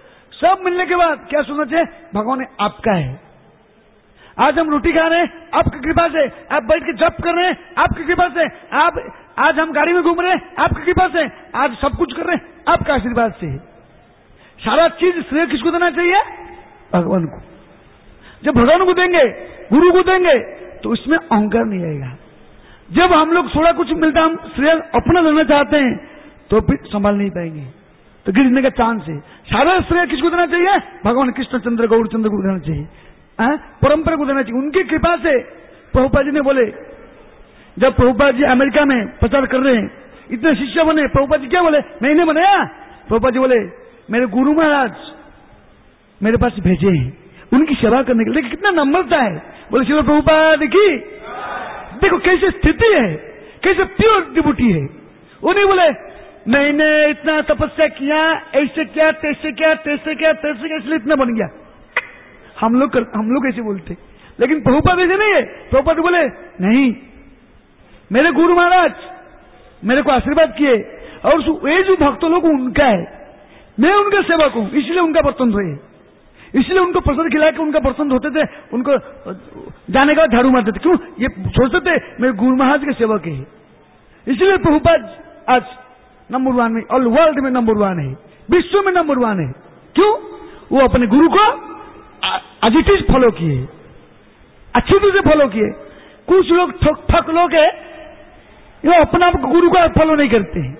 सब मिलने के बाद क्या सुनना चाहिए? भगवान ने आपका है। आज हम रोटी खा रहे हैं आपकी कृपा से, आप बैठ के जप कर रहे हैं आपकी कृपा से, आप आज हम गाड़ी में घूम रहे हैं आपकी कृपा से, आज सब कुछ कर रहे हैं आपका आशीर्वाद से। सारा चीज श्रेय किसको देना चाहिए? भगवान को। जब भगवान को देंगे, गुरु को देंगे, तो इसमें अहंकार नहीं आएगा। जब हम लोग थोड़ा कुछ मिलता हम श्रेय अपना लेना चाहते हैं तो फिर संभाल नहीं पाएंगे, तो गिरने का चांस है। सारा श्रेय किसको देना चाहिए? भगवान कृष्णचंद्र गौरचंद्र को देना चाहिए, परंपरा को देना चाहिए। उनकी कृपा से प्रभुपाद जी ने बोले, जब प्रभुपाद जी अमेरिका में प्रचार कर रहे हैं, इतने शिष्य बने, प्रभुपाद जी क्या बोले? मैंने बनाया। प्रभुपाद जी बोले मेरे गुरु महाराज मेरे पास भेजे हैं उनकी सेवा करने के लिए। कितना नम्रता है। बोले शिव प्रभुपाद की। देखो कैसे स्थिति है, कैसे प्योर डिवोटी है। उन्हें बोले मैंने इतना तपस्या किया, ऐसे किया, तैसे किया, तैसे किया, तैसे किया, इसलिए इतना बन गया। हम लोग ऐसे बोलते, लेकिन प्रभुपाद ऐसे नहीं है। प्रभुपाद बोले नहीं, मेरे गुरु महाराज मेरे को आशीर्वाद किए और ये जो भक्त लोग उनका है, मैं उनका सेवक हूं, इसलिए उनका बर्तन धोए, इसलिए उनको प्रसाद खिला के उनका बर्तन धोते थे, उनको जाने का झाड़ू मारते थे। क्यों? ये सोचते थे मेरे गुरु महाराज के सेवक है। इसलिए प्रभुपाद आज नंबर 1 में, ऑल वर्ल्ड में नंबर 1 है, विश्व में नंबर 1 है। क्यों? वो अपने गुरु को एजिटिव फॉलो किए, अच्छी तरह से फॉलो किए। कुछ लोग ठक लोग है, ये अपना गुरु को फॉलो नहीं करते हैं।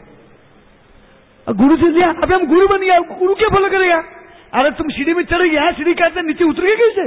गुरु से दिया, अभी हम गुरु बन गया, गुरु क्या फॉलो करेगा? अरे तुम सीढ़ी में चढ़ गया, सीढ़ी कहते नीचे उतर गए कैसे?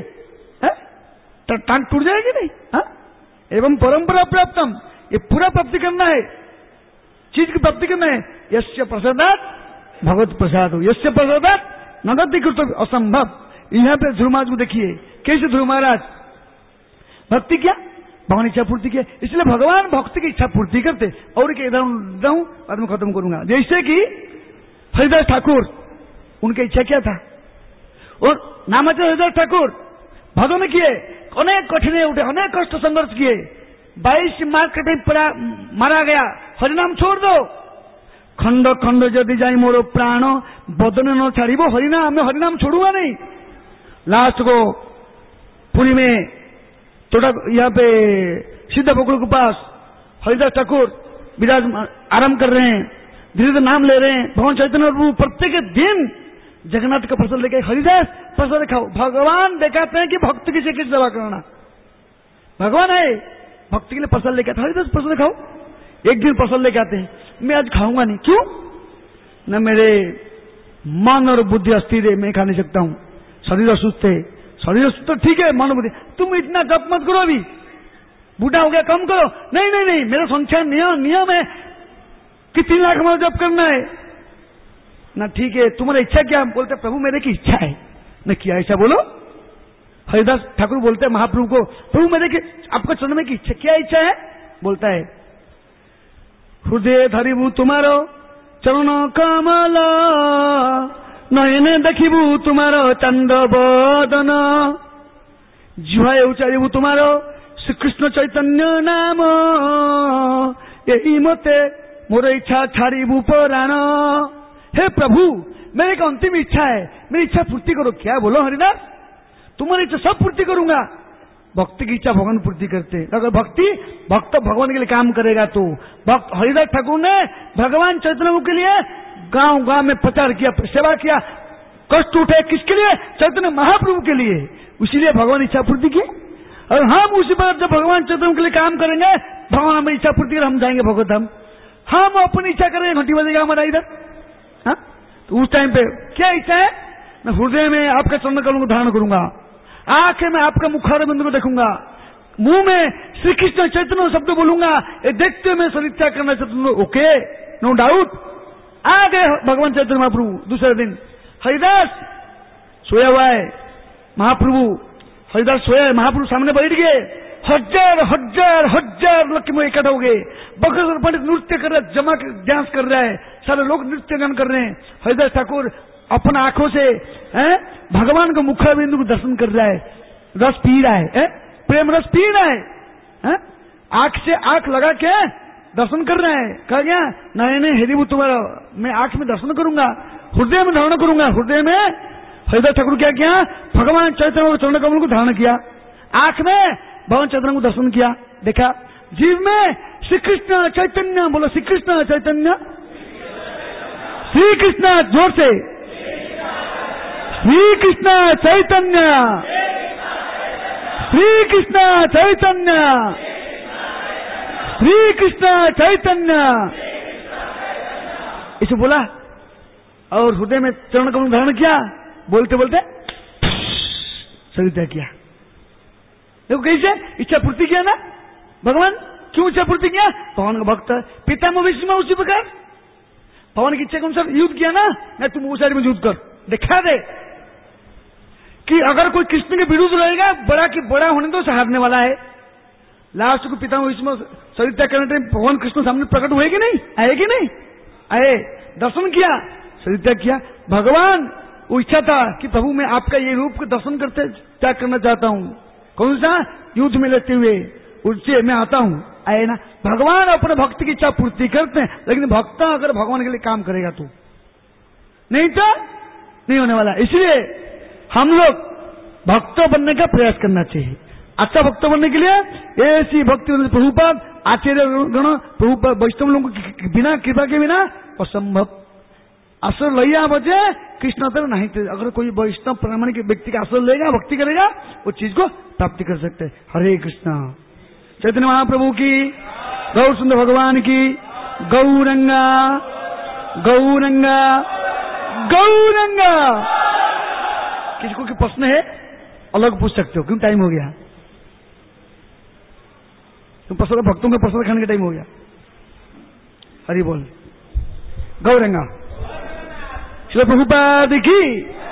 टांग टूट जाएगी नहीं? एवं परंपरा प्राप्तम, ये पूरा प्राप्ति करना है, चीज की प्राप्ति करना है। यस्य प्रसादात भगवत प्रसाद हो, यस्य प्रसादात नगति कृत असंभव। यहाँ पे ध्रुव महाराज को देखिए कैसे ध्रुव महाराज भक्ति किया, भगवान इच्छा पूर्ति किया। इसलिए भगवान भक्ति की इच्छा पूर्ति करते। और एक उदाहरण दूं, बाद में खत्म करूंगा। जैसे कि हरिदास ठाकुर, उनकी इच्छा क्या था? और नामाचार्य हरिदास ठाकुर भगवान किए, अनेक कठिन उठे, अनेक कष्ट संघर्ष किए, 22 मार कटे मारा गया, हरिनाम छोड़ दो। खंड खंड यदि जाई मोरो प्राण बदन न छाड़िबो हरिनाम, मैं हरिनाम छोड़ूंगा नहीं। लास्ट को पुरी में थोड़ा यहाँ पे सिद्ध बकुल के पास हरिदास ठाकुर विराज आराम कर रहे हैं, धीरे धीरे नाम ले रहे हैं। भगवान चैतन्य प्रभु प्रत्येक दिन जगन्नाथ का प्रसाद लेके हरिदास प्रसाद खाओ। भगवान दिखाते हैं कि भक्त की कैसे सेवा करना। भगवान है भक्ति के लिए प्रसाद लेके आते, हरिदास प्रसाद खाओ। एक दिन प्रसाद लेके आते हैं, मैं आज खाऊंगा नहीं। क्यों? न मेरे मन और बुद्धि अस्थिर है, मैं खा नहीं सकता हूं। शरीर असुस्थ है, शरीर असुस्थ ठीक है, मन बुद्धि। तुम इतना जप मत करो, अभी बूढ़ा हो गया, कम करो। नहीं नहीं नहीं, मेरा संख्या नियम है कि 3 लाख हमारा जप करना है ना। ठीक है, तुम्हारी इच्छा क्या? बोलते प्रभु मेरे की इच्छा है। न किया ऐसा बोलो। हरिदास ठाकुर बोलते हैं महाप्रभु को, प्रभु मेरे की आपको चरण में की इच्छा क्या इच्छा है? बोलता है हृदय धरिबू तुम्हारो चरण कमल, नयने देखिबू तुम्हारो चंद बदन, जुहाए उचारिबू तुम्हारो श्री कृष्ण चैतन्य नाम, यही मते मोर इच्छा छाड़िबू पराण। हे प्रभु मेरी एक अंतिम इच्छा है, मेरी इच्छा पूर्ति करो। क्या बोलो हरिदास? तुम्हारी इच्छा सब पूर्ति करूंगा। भक्ति की इच्छा भगवान पूर्ति करते। अगर भक्त भगवान के लिए काम करेगा तो भक्त हरिदास ठाकुर ने भगवान चैतन्य के लिए गांव गांव में प्रचार किया, सेवा किया, कष्ट उठे। किसके लिए? चैतन्य महाप्रभु के लिए। इसीलिए भगवान इच्छा पूर्ति की। और हम उसी बार जब भगवान चैतन्य के लिए काम करेंगे, भगवान हमें इच्छा पूर्ति कर हम जाएंगे भगवत धाम। हम अपनी इच्छा करेंगे, घंटी बजेगा हमारा इधर। तो उस टाइम पे क्या इच्छा है? मैं हृदय में आपका चरण कमल को धारण करूंगा, आंखें में आपका मुखारविंद को देखूंगा, मुंह में श्री कृष्ण चैतन्य शब्द बोलूंगा, ये देखते हुए मैं सदिच्छा करना चाहता हूं। Okay, no doubt. आ गए भगवान चैतन्य महाप्रभु। दूसरे दिन हरिदास सोया हुआ है, महाप्रभु हरिदास सोया है, महाप्रभु सामने बैठ गए। हजार हजार हजार लोग में इकट्ठा हो गए। बकर पंडित नृत्य कर रहा है, जमा डांस कर रहा है, सारे लोग नृत्य गान कर रहे हैं। हरिदास ठाकुर अपना आंखों से भगवान को मुखारविंद को दर्शन कर रहा है, रस पी रहा है, प्रेम रस पी रहा है, आंख से आंख लगा के दर्शन कर रहा है। कहा गया नयने हेरिबू तुम्हारा, मैं आंख में दर्शन करूंगा, हृदय में धारण करूंगा, हृदय में हरिदास ठाकुर क्या किया? भगवान चैतन्य और चरण कमल को धारण किया, आंख में भगवान चैतन्य को दर्शन किया, देखा, जीव में श्री कृष्ण चैतन्य, बोलो श्री कृष्ण चैतन्य, श्री कृष्ण, जोर से, श्री कृष्ण चैतन्य, श्री कृष्ण चैतन्य, श्री कृष्ण चैतन्य, इसे बोला और हृदय में चरण कमल धारण किया, बोलते बोलते शरीर त्याग किया। देखो कैसे इच्छा पूर्ति किया ना भगवान। क्यों इच्छा पूर्ति किया? भगवान का भक्त, पितामह भीष्म उसी प्रकार भगवान की इच्छा के अनुसार युद्ध किया ना, मैं तुम उस में युद्ध कर, दिखा दे कि अगर कोई कृष्ण के विरुद्ध रहेगा, बड़ा की बड़ा होने तो हारने वाला है। लास्ट को पितामह भीष्म शरीर त्याग करने टाइम भगवान कृष्ण सामने प्रकट हुए कि नहीं? आए कि नहीं आए? दर्शन किया, शरीर त्याग किया। भगवान वो इच्छा था कि प्रभु मैं आपका ये रूप को दर्शन करते त्याग करना चाहता हूँ, कौन सा? युद्ध में लेते हुए, उससे मैं आता हूँ, आए ना। भगवान अपने भक्त की इच्छा पूर्ति करते हैं, लेकिन भक्त अगर भगवान के लिए काम करेगा तो नहीं तो नहीं होने वाला। इसलिए हम लोग भक्त बनने का प्रयास करना चाहिए। अच्छा भक्त बनने के लिए ऐसी भक्ति प्रभुपाद आचार्य गण प्रभुपाद वैष्णव लोगों की बिना कृपा के बिना असंभव। असर लैया बचे कृष्ण तर नहीं थे। अगर कोई वैष्णव प्रामाणिक व्यक्ति का असर लेगा, भक्ति करेगा, वो चीज को प्राप्ति कर सकते हैं। हरे कृष्णा। चैतन्य महाप्रभु की, गौर सुंदर भगवान की, गौरंगा गौरंगा गौरंगा। किसी को प्रश्न है अलग पूछ सकते हो, क्यों? टाइम हो गया, तुम प्रसाद भक्तों के प्रसाद खाने का टाइम हो गया। हरि बोल। गौरंगा। श्री प्रभुपाद की।